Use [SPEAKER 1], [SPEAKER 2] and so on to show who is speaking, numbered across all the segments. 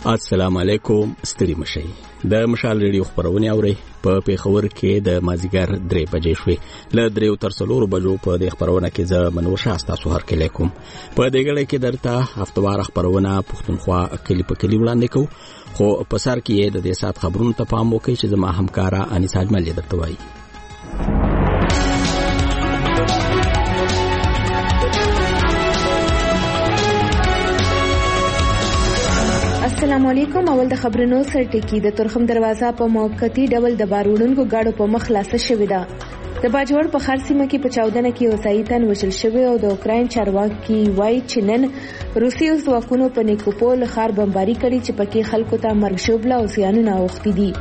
[SPEAKER 1] السلام علیکم. ستړي مشئ. د مشال ریډیو خبرونه اوري په پیښور کې د مازیګر 3 بجې شوې. ل 3 تر 4 بجو په د خبرونه کې ز منور شاستا سوهر کې لیکم. په دې غړې کې درته هفتوار خبرونه پښتونخوا کلی په کلی وړاندې کو. خو په سر کې د دې سات خبرونو ته پام وکړئ چې زما همکارا انیس اجمل درته وایي.
[SPEAKER 2] السلام علیکم. اول د خبرونو سرټکی. د ترخم دروازه په موقتی ډول د بار وړونکو گاډو په مخ خلاصه شوې ده. د باجوړ په خرسیمه کې په چاودنه کې اوسایي تن وشل شوی او د اوکراین چارواکي وایي چې نن روسي ځواکونو په نیکوپول ښار بمباري کړې چې پکې خلکو ته مرګ ژوبله او زیانونه اوښتي دي.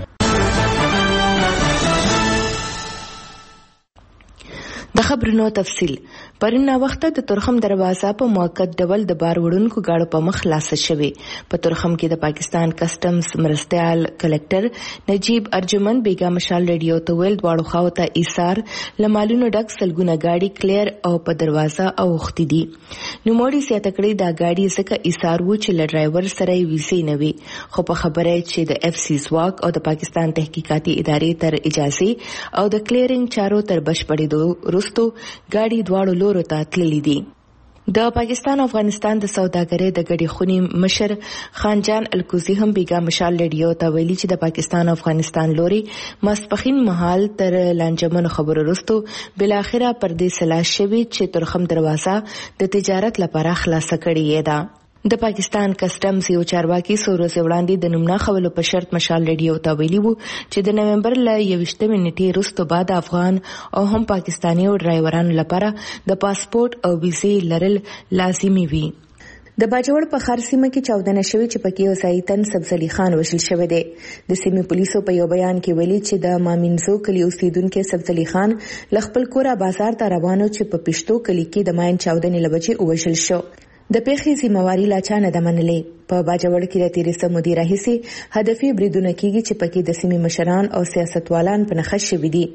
[SPEAKER 2] د خبرونو تفصیل. پرونه وخت د ترخم دروازه په موقت ډول د بار وړونکو گاډو په مخ خلاصه شوی. په ترخم کې د پاکستان کسٹمز مرستيال کلکټر نجیب ارجمن بیگا مشال ریډیو ته ویل دواړو خواو ته ایثار لمالونو ډک سلګونه گاډي کلیر او په دروازه اوختي دي. نو موړي سیاته کړی دا گاډي څخه ایثار و چې ل ډرایور سره ویسې نه وي. خو په خبره چې د اف سی ځواک او د پاکستان تحقیقاتي ادارې تر اجازه او د کلیرینګ چارو تر بشپړېدو وروسته گاډي دواړو لورو ته تللې دي. د پاکستان او افغانستان د سوداګرۍ د ګډې خونی مشر خانجان الکوزی هم بیگا مشال ریډیو ته ویلي چې د پاکستان او افغانستان لوري ماسپخین مهال تر لانجمن خبرو وروسته بل اخره پر دې سلا شوی چې ترخم دروازه د تجارت لپاره خلاصه کړې ده. د پاکستان کسٹمز یو چارواکي سورو وړاندې د نومنا خولو په شرط مشال ریډیو ته ویلي وو چې د نومبر ل 21 نیټې وروسته بعد افغان او هم پاکستاني ډرایورانو لپاره د پاسپورت او ویزې لرل لازمي وي. د باجوړ په خرسیمه کې چاودنه شوې چې پکې اوسایي تن سبزلی خان وشل شوی دی. د سیمې پولیسو په یو بیان کې ویلي چې د مامینزو کلی اوسیدونکو سبزلی خان لخپل کورا بازار ته روانو چې په پښتو کلی کې د ماین چاودنې لبچې وشل شو. د پیښې ذمہواری لا چا نه ده منلې. په باجوړ کې د 13 مودې راهیسې هدفي بریدونه کیږي چې پکې د سیمې مشران او سیاستوالان په نخښ شوي دي.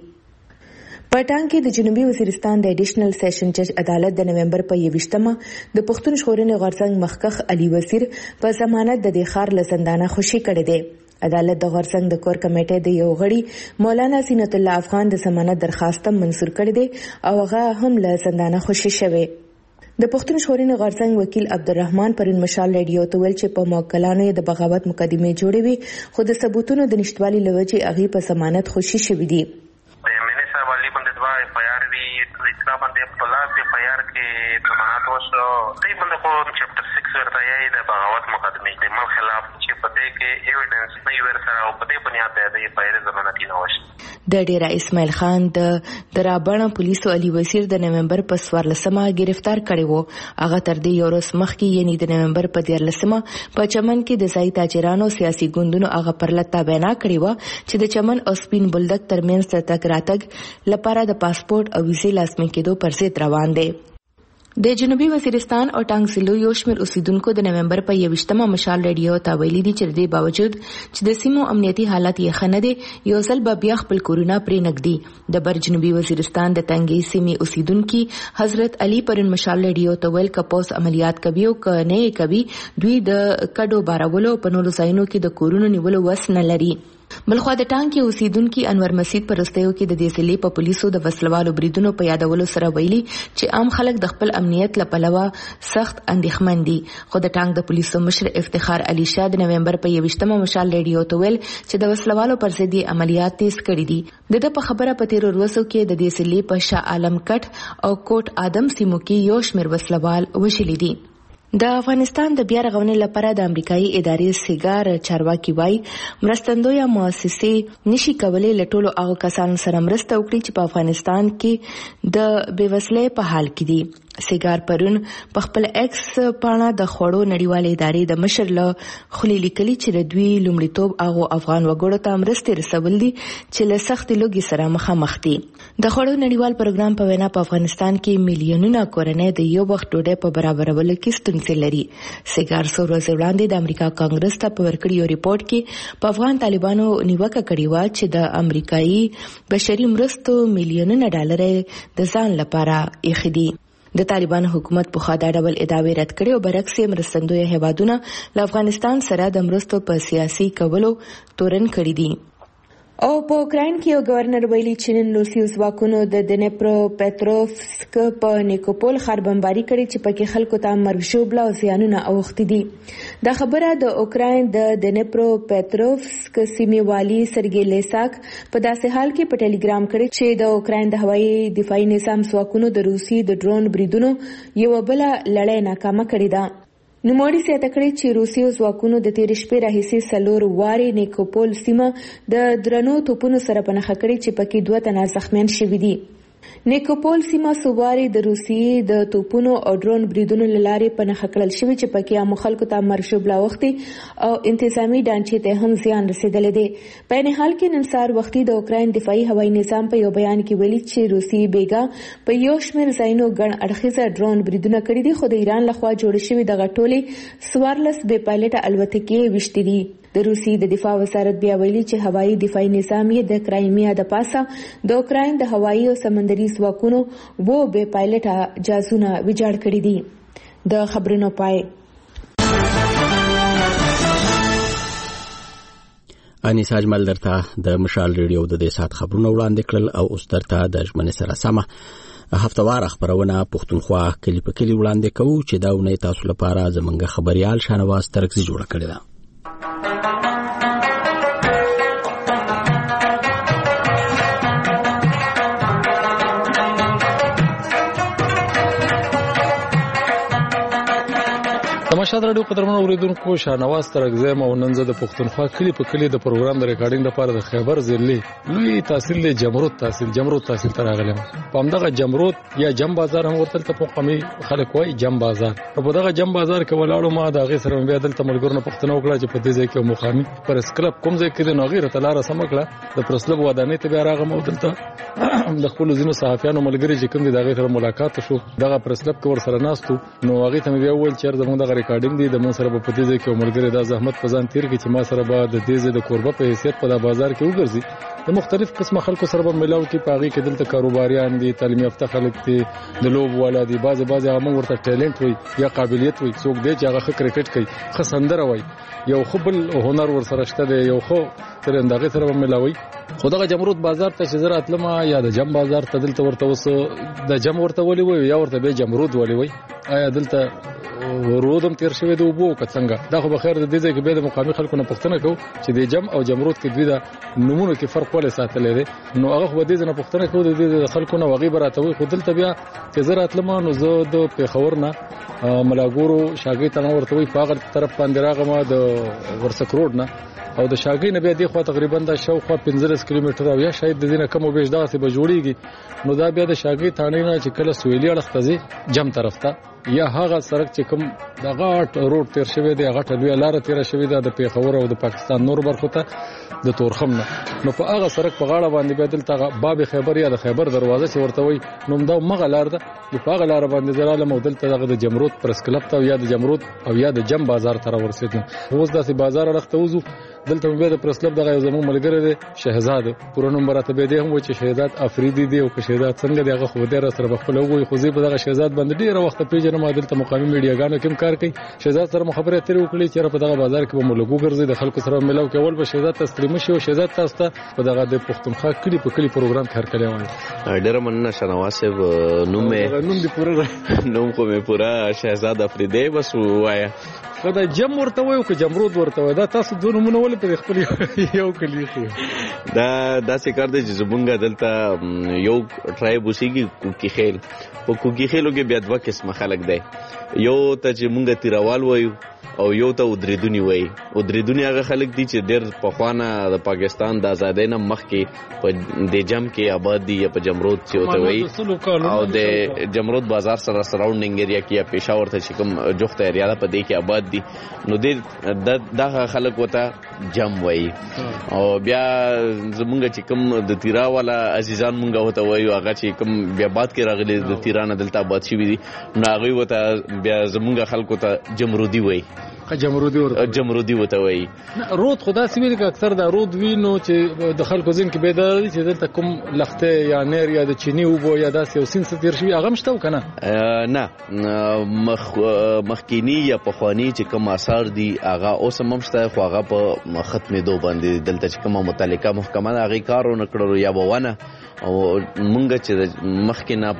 [SPEAKER 2] پټان کې د جنوبي وزیرستان د اډیشنل سیشن جج عدالت د نومبر په 21مه د پښتون ژغورنې غورځنګ مخکخ علي وزیر په ضمانت د خار له زندانه خوشي کړی دی. عدالت د غورځنګ د کور کمیټې د یو غړي مولانا زینت الله افغان د ضمانت درخواست منظور کړی دی او هغه هم له زندانه خوشي شوی. د پښتون ژغورنې غورځنګ وکیل عبدالرحمن پرون مشال ریډیو ته ویل چې په موکلانو د بغاوت مقدمه جوړې وي خو د ثبوتونو د نشټوالي لوجې هغه په ضمانت خوشي شوی دي.
[SPEAKER 3] منیسا والی باندې دوا پیار وی اطلاع باندې په لاس کې پیار کې ضمانت وشو. دې باندې کو چپټر 6 ورته یې د بغاوت مقدمه د مل خلاف چې په دې کې ایویډنس نه ور سره او په دې بنیاد د پیار ضمانت نه وشو.
[SPEAKER 2] د ډیرا اسماعیل خان د درابڼه پولیسو علي وزیر د نومبر په 14مه گرفتار کړی وو. هغه تر دې یو ورځ مخکې یعنی د نومبر په 14مه په چمن کې د ځای تاجرانو سیاسي ګوندونو هغه پرلته بیان کړی و چې د چمن او سپین بولدک ترمنځ تګ راتګ لپاره د پاسپورت او ویزې لازمي کېدو پر ضد روان دی. د جنوبي وزیرستان او ټانګ ضلعو یو شمېر اوسیدونکو د نومبر په 21مه مشال ریډیو ته ویلي دي چې د باوجود چې د سیمو امنیتي حالت یې ښه نه دی یو ځل به بیا خپل کورونه پرې نږدي. د بر جنوبي وزیرستان د تنګي سیمې اوسیدونکي حضرت علي پرون مشال ریډیو ته ویل کپوس عملیات کوي او کنه کوي دوی د کډو بارولو په نورو ځایونو کې د کورونو نیولو وس نه لري. بلخوا د ټانګ کې اوسیدونکو انور مسجد پر رستیو کې د دې ضلع په پولیسو د وسلوالو بریدونو په یادولو سره ویلي چې عام خلک د خپل امنیت لپاره سخت اندېښمن دي. خو د ټانګ د پولیسو مشر افتخار علي شاه د نومبر په 21مه مشال ریډیو ته ویل چې د وسلوالو پر ضد عملیات تیز کړي دي. د په خبره په 13 ورځو کې د دې ضلع په شاه عالم کټ او کوټ ادم سیمو کې یو شمېر وسلوال وشلي دي. د افغانستان د بیا رغونې لپاره د امریکایي ادارې سیګار چارواکي وای مرستندویه مؤسسې نشي کولای لټولو هغه کسانو سره مرسته وکړي چې په افغانستان کې د بیوسلۍ په حال کې دي. سیګار پرون په خپل ایکس پاڼه د خوړو نړیوالې ادارې د مشر له خلی لیکلي چې د دوی لومړیتوب هغه افغان وګړو ته مرستې رسول دي چې له سخت لوګي سره مخامخ دي. د خوړو نړیوال پروګرام په وینا په افغانستان کې میلیونونه کورنۍ د یو وخت ډوډۍ په برابرولو کې ستونزې لري. سیګار څو ورځې وړاندې د امریکا کانګرس ته په ورکړي یو ریپورت کې په افغان طالبانو نیوکه کړې و چې د امریکایي بشري مرستو میلیونونه ډالر د ځان لپاره ایښي دي. د طالبان حکومت په خوا دا ډول ادعاوې رد کړې او برعکس یې مرستندوی هیوادونه له افغانستان سره د مرستو په سیاسي کولو تورن کړي دي. او په اوکراین کې یو گورنر ویلي چې نن روسي ځواکونو د دنیپرو پټروفسک په نیکوپول ښار بمباري کړې چې پکې خلکو ته مرګ ژوبله او زیانونه اوښتي دي. دا خبره د اوکراین د دنیپرو پټروفسک سیمې والي سرګی لیساک په داسې حال کې په ټلګرام کړی چې د اوکراین د هوایي دفاعي نظام ځواکونو د روسي د ډرون بریدونو یو بل لړۍ ناکامه کړې ده. نوموړي زیاته کړې چې روسي ځواکونو د تېرې شپې راهیسې 4 وارې نیکوپول سیمه د درنو توپونو سره په نښه کړې چې پکې 2 تنه زخمیان شوي دي. نیکوپول سیمه سواري د روسي د توپونو او ډرون بریدونو لارې په نښه کړل شوی چې پکې عام خلکو ته مرګ ژوبله اوښتي او انتظامی ډانچې ته هم زیان رسیدلی دی. په عین حال کې نن سهار وختي د اوکراین دفاعي هوایي نظام په یو بیان کې ویلي چې روسي بیګا په یو شمېر ځایونو ګڼ اړخیزه ډرون بریدونه کړي دي، خو د ایران لخوا جوړې شوي دغه ټولې 14 بې پایلټه الوتکې ویشتې دي. د روسي د دفاع وزارت بیا ویلي چې هوایي دفاعي نظام یې د کرایمیا د پاسه د اوکراین د هوایي او سمندري ځواکونو بې پایلټه جهازونه ویجاړ کړي دي. د خبرونو پای.
[SPEAKER 1] انیس اجمل درته د مشال ریډیو د دې سات خبرونه وړاندې کړل او اوس درته د ژمنې سره سمه هفتوار خبرونه پښتونخوا کلی په کلی وړاندې کوو چې دا ونه تاسو لپاره زمونږ خبريال شانواز ترکزي جوړ کړی دی.
[SPEAKER 4] تماشا رادیو قدرمن اوریدونکو شاهنواز ترغزم او نن زه د پښتونخوا کلی په کلی د پروګرام د ریکارډینګ لپاره د خیبر ضلع لوی تحصیل له جمرود تحصیل ته راغلم. په همدغه جمرود یا جم بازار هم ورته ته په قومي خلک وای جم بازار. په دغه جم بازار کې ولاړو ما د غي سره بیا دلته ملګرو پښتنو وکړه چې په دې ځای کې مخامي پرس کلب کوم ځای کې د نوغیر ته لار سم کړه د پرسلب ودانې ته بیا راغم او دلته د خپل زینو صحافیانو ملګری چې کوم دغه سره ملاقات شو دغه پرسلب کې ور سره ناستو نو هغه ته بیا ول چې زموږ دغه ریکارډینګ دی د من سره په دې ځای کې ملګری د زحمت پزان تیر کې چې ما سره به د دې ځای د کوربه په حیثیت په بازار کې وګرځي د مختلف قسمه خلکو سره به ملاو کې پاغي کې دلته کاروباریان دي تعلیم یافته خلک دي د لوب والا دي بعض هغه ورته ټیلنت وي یا قابلیت وي څوک دی چې هغه کرکټ کوي خسندره وي یو خپل هنر ور سره شته دی یو خو تر اندازې سره به ملاوي. خدغه جمرود بازار ته چې زراعت لمه یا د جم بازار ته دلته ورته وس د جم ورته ولي وي یا ورته به جمرود ولي وي آیا دلته ورودم تیر شوی د وبو کڅنګ دا خو بخیر د دې ځای کې به د مقامي خلکو نه پښتنه کو چې د جم او جمرود کې دوی د نمونه کې فرق ولې ساتلې دي نو هغه خو د دې نه پښتنه کو د دې خلکو نه وغي براتوي خو دلته بیا چې زراعت لمه نو زه د پیښور نه ملاګورو شاګي ته ورته وي په هغه طرف باندې راغمه د ورسک روډ نه او د شاګي نه بیا د خو تقریبا د شاوخوا 15 کیلومتر او یا شاید د دینه کم او بیش دغه به جوړیږي نو دا بیا د شاګي تانې نه چې کله سویلي اړخ ته جم طرف ته یا هغه سړک چې کوم د غاټ روډ تیر شوی دی غاټ لوی لار تیر شوی دی د پیښور او د پاکستان نور برخو ته د تورخم نه نو په هغه سړک په غاړه باندې بدل ته باب خیبر یا د خیبر دروازه چې ورته وي نو دا مغه لار ده په هغه لار باندې زراله مودل ته د جمرود پرس کلب ته یا د جمرود او یا د جم بازار ته ورسېدم اوس داسې بازار راخته وځو دلته به د پرسلب دغه زمو ملګری دی شهزاد پوره نوم راته به دی هم چې شهزاد افریدي دی او که شهزاد څنګه دی هغه خو دې را سره خپل وګوي خو زی په دغه شهزاد باندې ډیر وخت پیژنم دلته مقامي میډیاګانو کوم کار کوي شهزاد سره مخابره تیر وکړي چې په دغه بازار کې به ملګرو ګرځي د خلکو سره ملاو کول به شهزاد تسلیم شي او شهزاد تاسو ته په دغه د پښتونخوا کلی په کلی پروګرام کار کوي
[SPEAKER 5] ډیر مننه شنواسه نوم
[SPEAKER 4] دی پوره
[SPEAKER 5] نوم خو مې پوره شهزاد افریدي بس وایا
[SPEAKER 4] دا جم ورته وایو که جمرود ورته وایو دا تاسو دوه نمونه ولې په خپل یو کلی خو
[SPEAKER 5] دا څه کار دی چې زمونږ دلته یو ټرایب وسیږي کوکی خیل په کوکی خیلو کې بیا دوه قسمه خلک دی یو ته چې مونږ تیروال وایو او یو ته ودریدونی وایي ودریدونی هغه خلک دي چې ډېر پخوانه د پاکستان د آزادۍ نه مخکې په د جم کې آباد دي یا په جمرود چې وته وایي او د جمرود بازار سره سراونډینګ ایریا کې یا پېښور ته چې کوم جوخته ایریا ده په دې کې آباد دي نو دغه خلک وته جم وایي او بیا زمونږ چې کوم د تیرا والا عزیزان مونږ وته وایو هغه چې کوم بیا باد کې راغلي د تیرانه دلته آباد شوي دي نو هغوی وته بیا زمونږ خلکو ته جمرودي وایي جمرودي وته وایي.
[SPEAKER 4] رود خدا سویل کې اکثر دا رود وینو چې د خلکو ځین کې بیدار دي چې دلته کوم لخته یا نیر یا د چینی وبو یا داسې یو سین ستیر شي هغه مشته کنه.
[SPEAKER 5] نه مخکینی یا پخوانی چې کوم آثار دي هغه اوس هم مشته، خو هغه په ختمېدو باندې دلته چې کومه متعلقه محکمه هغه کارونه کړو یا بونه او مونږ چې مخکې نه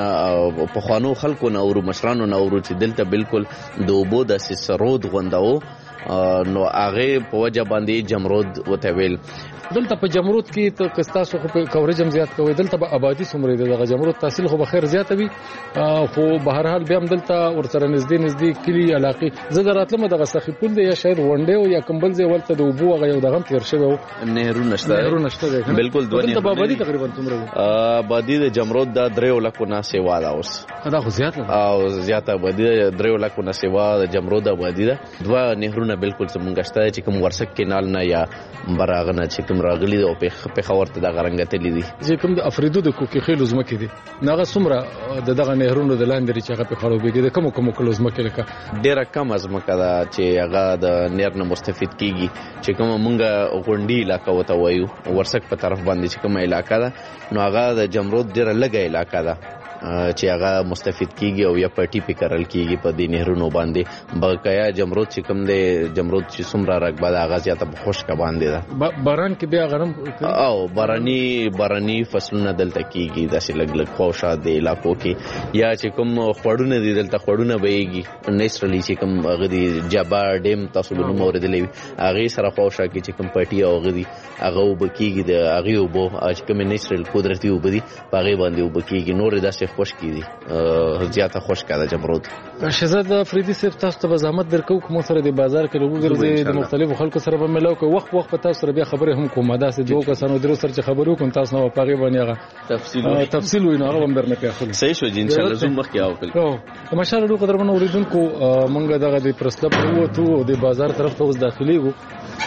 [SPEAKER 5] پخوانو خلکو نه او مشرانو نه اورو چې دلته بالکل د اوبو د سرود غونداو نو هغه په وجه باندې جمرود وته ویل.
[SPEAKER 4] دلته په جمرود کې ته کستاسو خو په کورج هم زیات کوي، دلته به آبادی څومره دی د جمرود تحصیل خو به خیر زیات وي، خو به هر حال بیا هم دلته ورسره نږدې کلی علاقې زه دراتلم دغه سخی پول دی یا شاید غونډه او یا کمبل ځای ولته د اوبو هغه یو دغه تیر شوی او
[SPEAKER 5] نهرو نشته
[SPEAKER 4] بالکل
[SPEAKER 5] دلته
[SPEAKER 4] به آبادی تقریبا څومره
[SPEAKER 5] آبادی د جمرود د 3 لکو نه سیوا دا اوس
[SPEAKER 4] دا خو زیات
[SPEAKER 5] او زیاته آبادی 3 لکو نه سیوا د جمرود آبادی ده. دوه نهرونه بالکل څنګه شته چې کوم ورسک کینال نه یا براغنه چې کوم راغلي او په خورته د غرنګتلې دي
[SPEAKER 4] چې کوم د افریدو د کوکي خېلو زمکې دي ناغه څومره دغه نهرونو د لاندې چې هغه په خړوبېږي د کوم کلو زمکې لکه
[SPEAKER 5] ډېره کم ازمکه ده چې هغه د نهر نه مستفید کیږي چې کوم مونږه غونډي علاقه وته وایو ورسک په طرف باندې چې کوم علاقه ده نو هغه د جمرود ډېره لږه علاقه ده چې هغه مستفید کیږي او یا پټي پکرل کیږي په دې نهرونو باندې. بقایا جمرود چې کوم دی جمرود چې څومره رقبه ده هغه زیاته خشک باندې ده.
[SPEAKER 4] باران کې بیا غنم
[SPEAKER 5] او باراني فصلونه دلته کیږي داسې لګ خوشا دی علاقو کې یا چې کوم خړونه دي دلته خړونه بهيږي نیچرلی چې کوم غدي جبا ډیم تاسو به نو اوریدلې هغه سره خوشا کې چې کوم پټي او غدي هغه وبکیږي د هغه وبو چې کوم نیچرل قدرتي وبدي هغه باندې وبکیږي نور داسې خوش کیدی زیاته خوش کړه جمرود.
[SPEAKER 4] شهزاد افریدي صاحب تاسو ته زحمت درکو کوم سره د بازار کې لوګرځي د مختلفو خلکو سره به ملاو کوي وخت په تاسو سره بیا خبره هم کومه داسې دوه کسانو درو سره چې خبرو کوم تاسو نو پاغي باندې هغه تفصیل وینو هغه هم درنه پیاخل
[SPEAKER 5] صحیح شو ان شاء الله زوم مخ کې او
[SPEAKER 4] ماشاءالله ډو قدر منو اوریدونکو مونږ دغه د پرسلب وته د بازار طرف ته اوس داخلي وو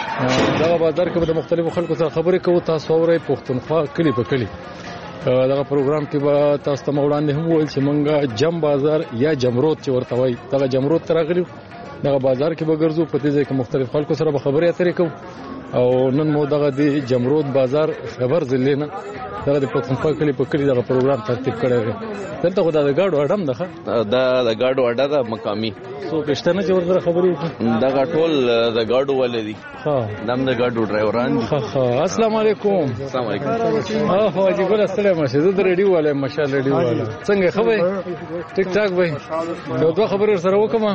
[SPEAKER 4] دا بازار کې د مختلفو خلکو سره خبرې کوو تاسو اورئ پښتونخوا کلی په کلی دغه پروګرام کې به تاسو ته وړاندې هم ویل چې مونږه جم بازار یا جمرود چې ورته وایي دغه جمرود ته راغلو دغه بازار کې به ګرځو په دې ځای کې مختلف خلکو سره به خبرې اترې کوو او نن مو دغه د جمرود بازار خبر ضلع نه دغه د پښتونخوا کلی په کلی دغه پروګرام ترتیب کړی دی. دلته خو د ګاډو اډم ده
[SPEAKER 5] دا د ګاډو اډه ده مقامي
[SPEAKER 4] څو پښتنه چې ورته خبرې وکړي
[SPEAKER 5] دا ټول د ګاډو ولې دي دم د ګاډو ډرایوران دي.
[SPEAKER 4] السلام علیکم.
[SPEAKER 5] السلام علیکم.
[SPEAKER 4] حاجی ګل السلام علیکم. زه د ریډیو والے ماشاءالله ریډیو والا څنګه خبرې ټیک ټاک وای یو دوه خبرې سره وکم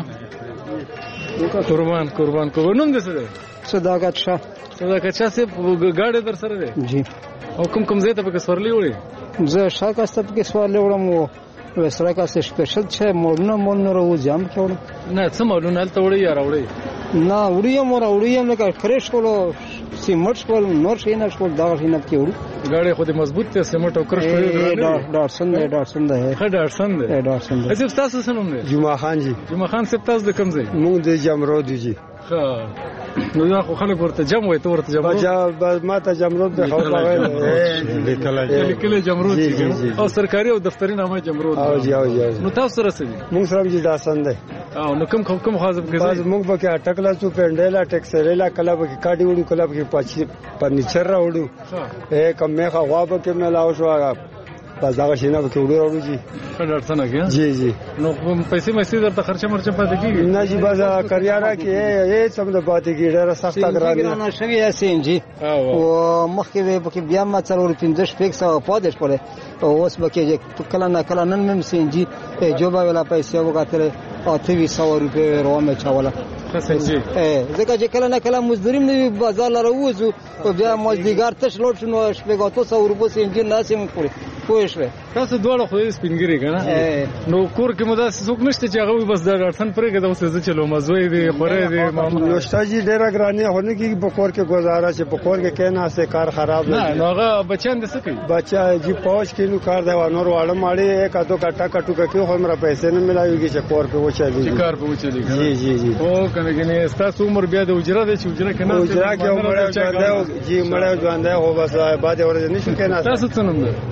[SPEAKER 4] قربان نوم دې څه دی؟
[SPEAKER 6] صداقت شاه
[SPEAKER 4] صاحب ګاډي در سره دی
[SPEAKER 6] جی
[SPEAKER 4] او کوم ځای ته په سورلی وړي
[SPEAKER 6] زه شاکه ستپ کې سوال وړم او وسره کا څه سپیشل چې مولونه راو جام کړم
[SPEAKER 4] نه څه مولونه هلته وړي یا راوړي
[SPEAKER 6] نه وړیم لکه کریش کولو سیمټ کول نور شي نه کول دا شي نه کېورو
[SPEAKER 4] ګاډي خو دې مضبوط ته سیمټ او کرش کړی
[SPEAKER 6] ډارسن دی
[SPEAKER 4] ډارسن دی اځ تاسو څه نوم دی؟
[SPEAKER 6] جمعه خان جی.
[SPEAKER 4] جمعه خان صاحب تاسو د کوم ځای؟
[SPEAKER 6] مونږ د جمرود جی.
[SPEAKER 4] نو دا خو خلک ورته جمع وي ته ورته
[SPEAKER 6] جمرود ما ته جمرود د خو راغلی
[SPEAKER 4] لیکل جمرود او سرکاري او دفتري نامه جمرود
[SPEAKER 6] او جی
[SPEAKER 4] نو تاسو سره څه
[SPEAKER 6] مونږ سره جی ډارسن دی
[SPEAKER 4] او نو کوم خاصه کې
[SPEAKER 6] باز مونږ به کې اٹکلا چو پندلا ټیکسریلا کلب کې کاډي وړو کلب کې پاچی فرنیچر راوړو کم مې غواب کې ملاو شو باز دا شینه به کې وړو جی
[SPEAKER 4] ډارسن کې
[SPEAKER 6] جی نو
[SPEAKER 4] پیسې مې درته خرچه مرچه پاتې کیږي
[SPEAKER 6] نه جی باز کریارا کې یې څوم د پاتې کیږي ډېر سخت اګرانه شوی اسین جی او مخکې به کې بیا ما څلور 15 فکس او پادش پره اوس به کې کله نن مې سین جی جوبا ولا پیسې وګاتره او 300 روپے روامه چاوله
[SPEAKER 4] سنجي
[SPEAKER 6] ځکه چې کله مزدوریم نه بازار لروزو او بیا مزدګار تش لوټ شنو شپږ 200 روپے سینجی ناسم پوره پوښښ
[SPEAKER 4] تاسو دوه خو سپینګری کنه نو کور کې مدا څوک نشته چې هغه بس د ډارسن پرې کې د اوسه چلو مزوي دي خورې دي
[SPEAKER 6] نو شتاجي ډېر غرانه هونه کې په کور کې گزاره چې په کور کې کینا سه کار خراب
[SPEAKER 4] نه نو هغه بچان د سکی
[SPEAKER 6] بچا جی پوش کې نو کار دی نور واړه ماړي یک اته کټا کټو کې خو مر پیسې نه ملایوږي چې کور په وچالي
[SPEAKER 4] چې کار په وچالي
[SPEAKER 6] جی
[SPEAKER 4] او کنه کې تاسو عمر بیا د اجره د چې اجره کنه
[SPEAKER 6] اجره کې عمر ژوند جی مړ ژوند هو بس بعد ورته نشو کنه
[SPEAKER 4] تاسو څه نوم ده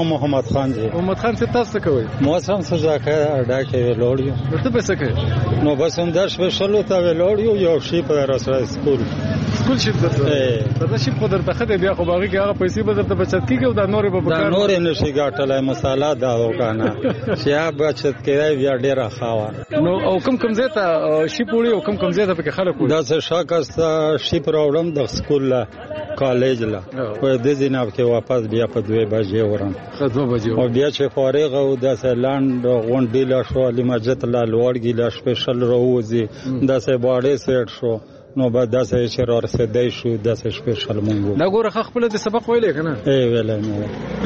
[SPEAKER 7] محمد خان جی.
[SPEAKER 4] محمد خان څه تاسو کوي؟
[SPEAKER 7] موسم څه ځکه دا کې ویلوړیو.
[SPEAKER 4] ته به څه کوي؟
[SPEAKER 7] نو بس هم درس وشلو ته ویلوړیو یو شی په راسره سکول
[SPEAKER 4] شي درته. دا شي په درته خدای بیا خو باغی کې هغه پیسې به درته بچت کیږي او دا نورې به
[SPEAKER 7] دا نورې نشي ګټلای مصالحه دا وکانه چې بچت کړای بیا ډیره خاوه.
[SPEAKER 4] نو او کم ځای ته شي پوری او کم ځای ته په خلک
[SPEAKER 7] دا څه شاکسته شي پروګرام د سکول لا کالج لا په دې ځیناب کې واپس بیا په 2 بجې ورم. او بیا چې فارغ او د سلاند غونډې لا شو علي مسجد لا لوړګي لا سپیشل روزي د سه باډې سیټ شو نو بعد داسې چې را رسیدای شو داسې سپیشل مونږ.
[SPEAKER 4] دا ګوره خپل د سبق ویلې کنه؟
[SPEAKER 7] ویلې نو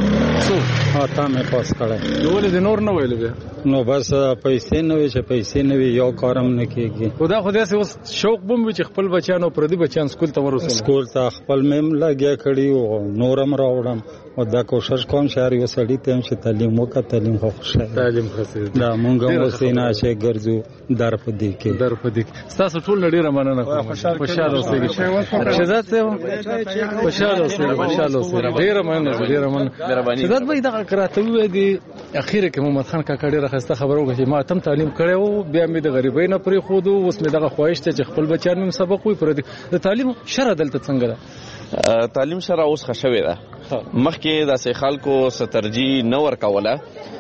[SPEAKER 7] څو تا مې پاس کړه.
[SPEAKER 4] نو ولې د نور نه ویلې بیا؟
[SPEAKER 7] نو بس پیسې نه وي چې پیسې نه وي یو کارم نه کیږي.
[SPEAKER 4] خدا خدای سه اوس شوق بم چې خپل بچانو پردي بچان سکول ته ورسول.
[SPEAKER 7] سکول ته خپل مم لګیا کړی او نورم راوړم او دا کوشش کوم چې هر یو سړی ته چې تعلیم وکړي تعلیم خو خوشاله
[SPEAKER 4] تعلیم خاصه
[SPEAKER 7] دا مونږ وسینا چې ګرځو در په دې کې
[SPEAKER 4] تاسو ټول ډیره مننه کوم. خوشاله اوسئ. شهزاد صاحب خوشاله اوسئ. ډیره مننه. شهزاد بھائی دا کراته وې دي اخیره کې محمد خان کاکا ډیره خسته خبرو کوي چې ما تم تعلیم کړو بیا مې د غریبۍ نه پرې خو دو اوس مې دغه خواهش ته چې خپل بچان مې سبق وي پر دې تعلیم شرع دلته څنګه ده؟
[SPEAKER 5] تعلیم شرع اوس خښوي ده. مخکې د خلکو سترجی نه ورکوله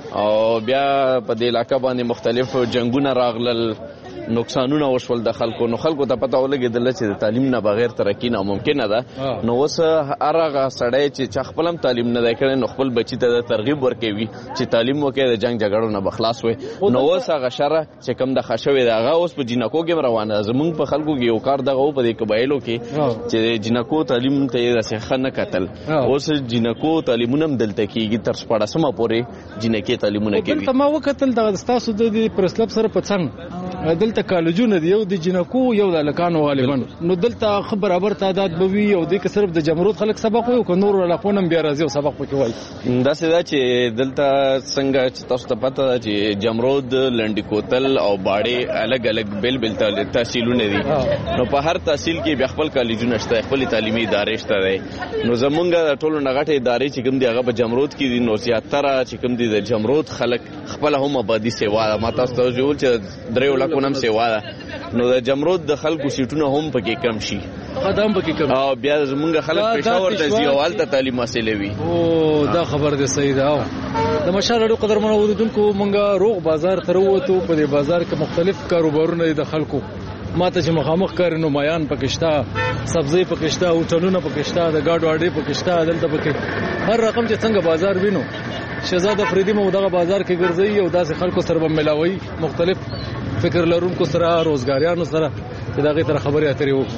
[SPEAKER 5] او بیا په دې علاقې باندې مختلف جنگونه راغلل نقصانونه وشول د خلکو. نو خلکو ته پته ولګېدل چې د تعلیم نه بغیر ترقی ناممکنه ده. نو اوس هغه سړی چې خپل هم تعلیم نه دی کړی نو خپل بچی ته ترغیب ورکوي چې تعلیم وکړي د جنگ جګړو نه بخلاص وي. نو اوس هغه شرع چې کم د خښوي ده هغه اوس په جنکو کې روانه. زمونږ په خلکو کې یو کار دغه په دې قبایلو کې چې جنکو تعلیم ته یې رسېخه نه کتل. اوس جنکو تعلیمونه هم دلته کېږي تر 14مه پورې جنکې تعلیمونه کوي.
[SPEAKER 4] دلته ما وکتل د تاسو د پرسلب سره په څنګ دلته کالجونه دی یو د جنکو یو د لکانو غالبا. نو دلته خبر برابر تعداد بوي او د صرف د جمرود خلک سبق وي او نور علاقونم بیا راځي او سبق پکې وایي.
[SPEAKER 5] دا څه دا چې دلته څنګه چې تاسو ته پته ده چې جمرود لنډی کوتل او باړې الګ الګ بل تحصیلونه دي. نو په هر تحصیل کې بیا خپل کالجونه شته خپل تعلیمي ادارې شته دي. نو زمونږ ټولو نغټه ادارې چې کوم دی هغه په جمرود کې دي. نو زیاتره چې کوم دي د جمرود خلک خپل هم آبادی سیوا ما تاسو ته جوړ چې درې لکونم سیوا ده. نو د جمرود د خلکو سیټونه هم پکې کم شي
[SPEAKER 4] قدم پکې کم
[SPEAKER 5] او بیا زمونږ خلک پېښور ته ځي او هلته تعلیم حاصلوي.
[SPEAKER 4] او دا خبر دې صحیح ده. د مشال اړو قدرمنو اوریدونکو مونږه روغ بازار ته وروتو. په دې بازار کې مختلف کاروبارونه دي د خلکو. ماته چې مخامخ کار نمایان پکشتا سبزی پکشتا هوټلونه پکشتا د گاډو اډې پکشتا دلته پکې هر رقم چې څنګه بازار وینو. شهزاد افریدی مو دغه بازار کې ګرځي او داسې خلکو سره به ملاوي مختلف فکر لرونکو سره روزګاریانو سره چې دغه تر خبرې اترې وکړو.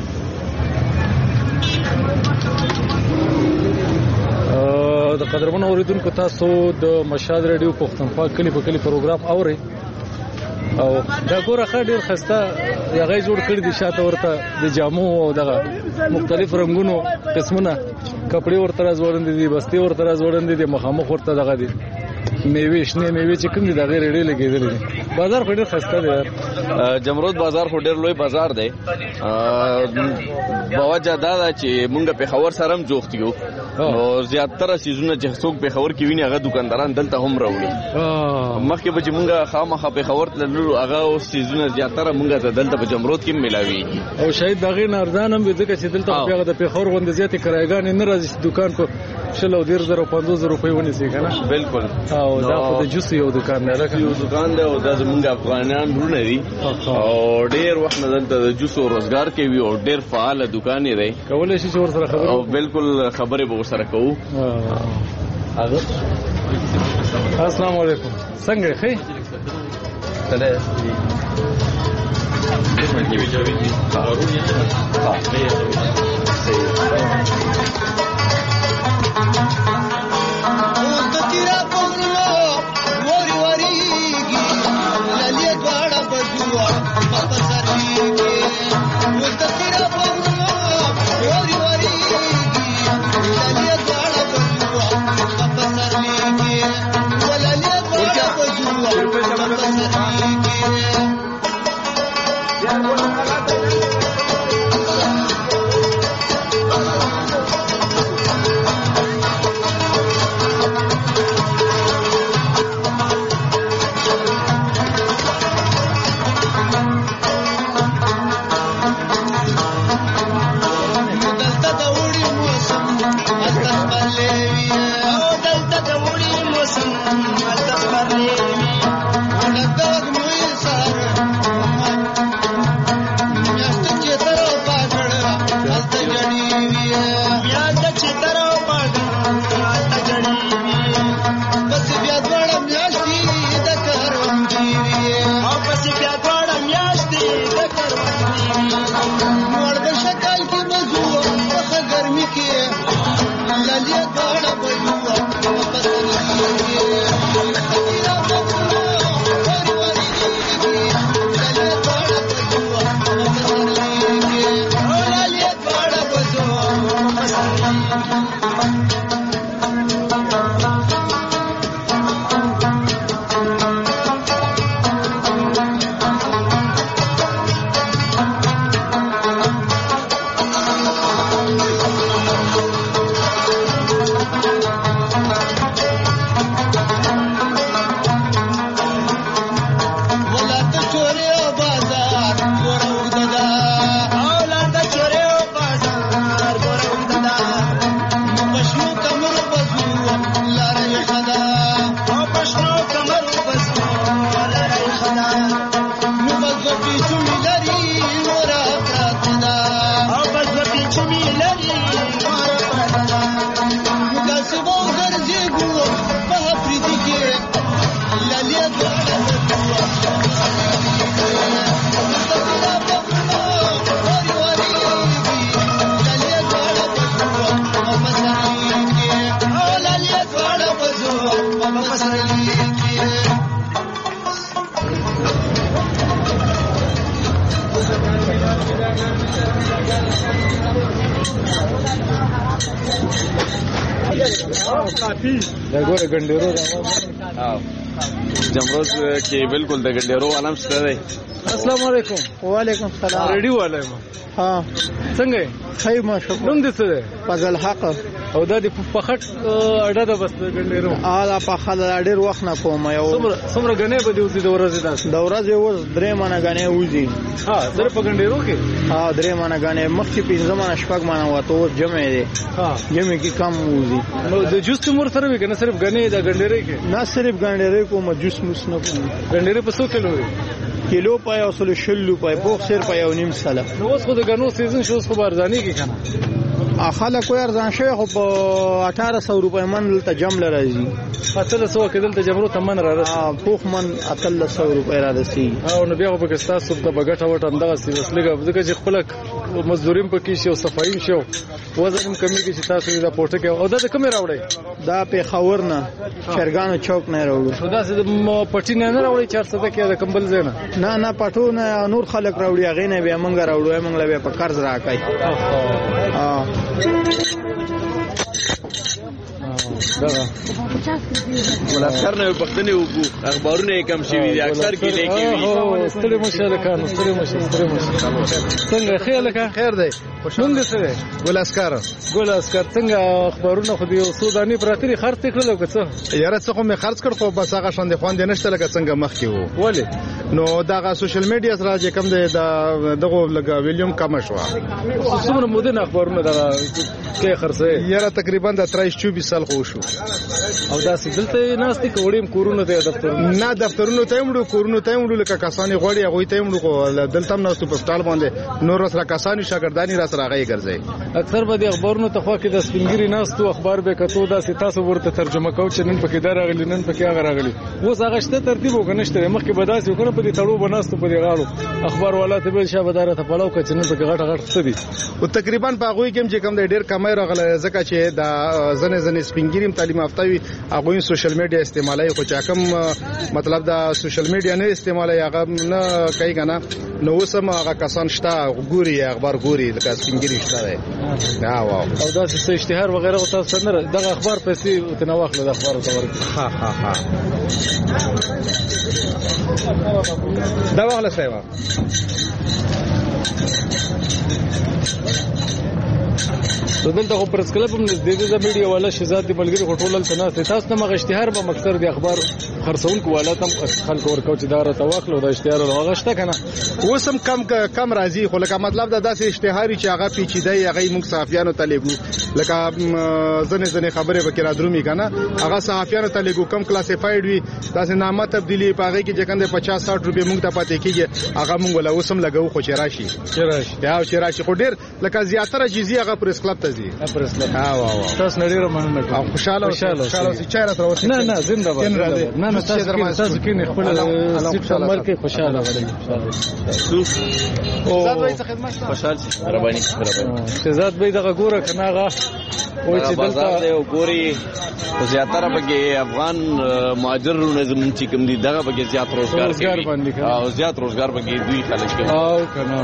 [SPEAKER 4] د قدرمنو اوریدونکو تاسو د مشاد رادیو پښتونخوا کلی په کلی پروګرام اورئ او دا ګوره ښه ډېر خسته هغه جوړ کړی دي شاته ورته د جامو او دغه مختلف رنگونو قسمونه کپڑے ورته راځوړندې دي بستي ورته راځوړندې دي مخامخ ورته دغه دي میوه شنه میوه چې کوم دي دا غیر ډېر لګیدل دي. بازار ډېر خسته دی.
[SPEAKER 5] جمرود بازار خو ډېر لوی بازار دی. بوجه دا ده چې مونږ په خبر سره هم جوخت یو نو زیاتره سیزونه چې څوک په خبر کې ویني هغه دکانداران دلته هم راوړي. مخکې به چې مونږ خامخا په خبر تللو هغه سیزونه زیاتره مونږ ته دلته په جمرود کې ملاويږي
[SPEAKER 4] او شاید دغه نه ارزان هم ځکه چې دلته په د پیښور غوند زیاتې کرایګان نه راځي دکان په 1,050 روپۍ ونیسي کنه.
[SPEAKER 5] بالکل.
[SPEAKER 4] او دا خو د جوس یو دکان نه لکه
[SPEAKER 5] یو دکان دی او دا زمونږ افغانان ورونه دي او ډېر وخت نه دلته د جوس او روزګار کوي او ډېر فعال دکان دی.
[SPEAKER 4] کولای شي چې ور سره خبرې
[SPEAKER 5] او بالکل خبرې به سره کوو.
[SPEAKER 4] السلام علیکم څنګه ښه
[SPEAKER 8] تله
[SPEAKER 4] دا ګوره ګنډېرو
[SPEAKER 5] جمروز کې بالکل د ګنډېرو علم شته دی.
[SPEAKER 4] السلام علیکم.
[SPEAKER 6] وعلیکم السلام.
[SPEAKER 4] ریډیو والا یم.
[SPEAKER 6] ها
[SPEAKER 4] څنګه یې؟
[SPEAKER 6] خیر ماشاءالله.
[SPEAKER 4] نوم دې څه دی؟
[SPEAKER 6] فضل حق.
[SPEAKER 4] او دا د پخټ اډه ده بس د ګنډېرو.
[SPEAKER 6] دا پخټ ډېر وخت نه کوم. یو
[SPEAKER 4] څومره غنې به دی اوسې د ورځې داسې؟
[SPEAKER 6] د ورځې اوس 3 منه غنې وځي.
[SPEAKER 4] ها سره په ګنډېرو کې؟
[SPEAKER 6] ها 3 منه غنې مخکې 15 منه شپږ منه وته اوس جمع دی.
[SPEAKER 4] ها
[SPEAKER 6] جمع کې کم وځي.
[SPEAKER 4] نو د جوس تمور سره وي کنه صرف غنې د ګنډېرې کې؟
[SPEAKER 6] نه صرف ګنډېرې کوم جوس موس نه کوم.
[SPEAKER 4] ګنډېرې په 100 کیلو وي.
[SPEAKER 6] کیلو پای او سلو شلو پای بوخ سر پای او نیم ساله.
[SPEAKER 4] نو اوس خو د غنو سیزن شو اوس خو بارزانی کې کنه.
[SPEAKER 6] خلک کوی ارزان شوی خو په 1800 روپۍ من دلته جمله راځي.
[SPEAKER 4] 1800 کې دلته جمرو ته من را رسي.
[SPEAKER 6] پوخ من 1800 روپۍ را رسي.
[SPEAKER 4] او نو بیا په پاکستان سب ته بغټه وټه اندغه سی وسلګه ځکه چې خپل مزدوریم پکې شي او صفایم شي وزن کمی کې چې تاسو دا پورته کې او دا کومه راوړی؟
[SPEAKER 6] دا په خاور نه شرګانو چوک نه راوړو.
[SPEAKER 4] خدا سي پټی نه راوړی 400 کې د کمبل زینه.
[SPEAKER 6] نه پټو نه نور خلک راوړي هغه نه بیا مونږ راوړو مونږ له په قرض راکای.
[SPEAKER 5] ولکر نه پښتني وګو اخبارونه کم شي وي اکثر کې لیکي وي.
[SPEAKER 4] او ستړي مشه کانو ستړي مشه څنګه خیر لکه خیر دی. نوم دې څه دی؟
[SPEAKER 9] ګل اسکر.
[SPEAKER 4] ګل اسکر څنګه اخبارونه خو دې سودانی پراتري خرڅ کړل او څه؟
[SPEAKER 9] یاره څه خو مې خرڅ کړ خو بس هغه شاندې خوان دې نشته لکه څنګه مخ کې وو.
[SPEAKER 4] ولې؟
[SPEAKER 9] نو دا سوشل میډیا سره چې کم دی دغه لګا ویلیوم کم شو.
[SPEAKER 4] څومره مودن اخبارونه دا کې خرڅه؟
[SPEAKER 9] یاره تقریبا د 23-24 سال خو شو.
[SPEAKER 4] او دا دلته ناستې کوړیم کورونه ته دفترونه؟
[SPEAKER 9] نه دفترونه ته وړو کورونه ته وړو لکه کسانی غوړي هغه ته وړو خو دلته هم ناستو په سپټال باندې نور سره کسانی شاګردانی را سره غي ګرځي.
[SPEAKER 4] اکثر به د اخبارونو ته خو کې د سپینګری ناستو اخبار به کتو دا تاسو ورته ترجمه کوو چې نن پکې راغلی نن پکې هغه راغلی. اوس هغه شته ترتیب وکنهشته مخکې بداسي وکنه په دې تړو بناستو په دې غاړو اخبار والا ته به شابدار ته پلاو کچ نن پکې غټ څه دي.
[SPEAKER 9] او تقریبا په هغه کې چې کم د ډیر کمای راغله ځکه چې دا زنه سپینګریم تعلیم یافته وي هغه سوشل میډیا استعمالای خو چا کم مطلب دا سوشل میډیا نه استعمالای هغه نه کوي کنه. نو وسم هغه کسان شته ګوري اخبار ګوري لکه سپینګری شته. واو
[SPEAKER 4] او دا څه اشتهار وغیرہ او تاسو نه دغه اخبار پیسې تنواخله د اخبار ته ورکړه.
[SPEAKER 9] ها دا واخله سیوا
[SPEAKER 4] دلته خو پرس کلب هم د دې میډیا والا شهزاد دی ملګری خټول ته نه تاسو ته مغه اشتهار به مقصد د اخبار خرڅونکو والا تم خلک ورکو چې دا را تواخلو د اشتهار راغ شته کنه.
[SPEAKER 9] وسم کم راځي خو لکه مطلب دا داسې اشتهاري چې هغه پیچیده هغه موږ صحافیانو ته لګو لکه ځنې خبره وکړه درومي کنه هغه صحافیانو ته لګو کم کلاسیفاید وي داسې نامه تبدیلی پاغه کې چې کنده 50-60 روپیا موږ ته پاتې کیږي هغه موږ ولا وسم لګو خو چراشي خو ډیر لکه زیاتره جزئي هغه پریس کلب ته ځي پریس کلب
[SPEAKER 4] تاسو نړۍ مننه کوم خوشاله
[SPEAKER 9] چې چیرې تر وته
[SPEAKER 4] نه زنده باد نه تاسو کې نه خپل سیټ عمر کې خوشاله وړي
[SPEAKER 5] زاد وای څه خدمت خوشاله ربانی
[SPEAKER 4] زاد به دغه ګوره کناغه وای چې
[SPEAKER 5] دلته یو ګوري زیاتره بګي افغان مهاجرونه زمون چې کوم دي دغه بګي زیات روزګار کوي او زیات روزګار بګي دوی خلک کوي
[SPEAKER 4] او کنه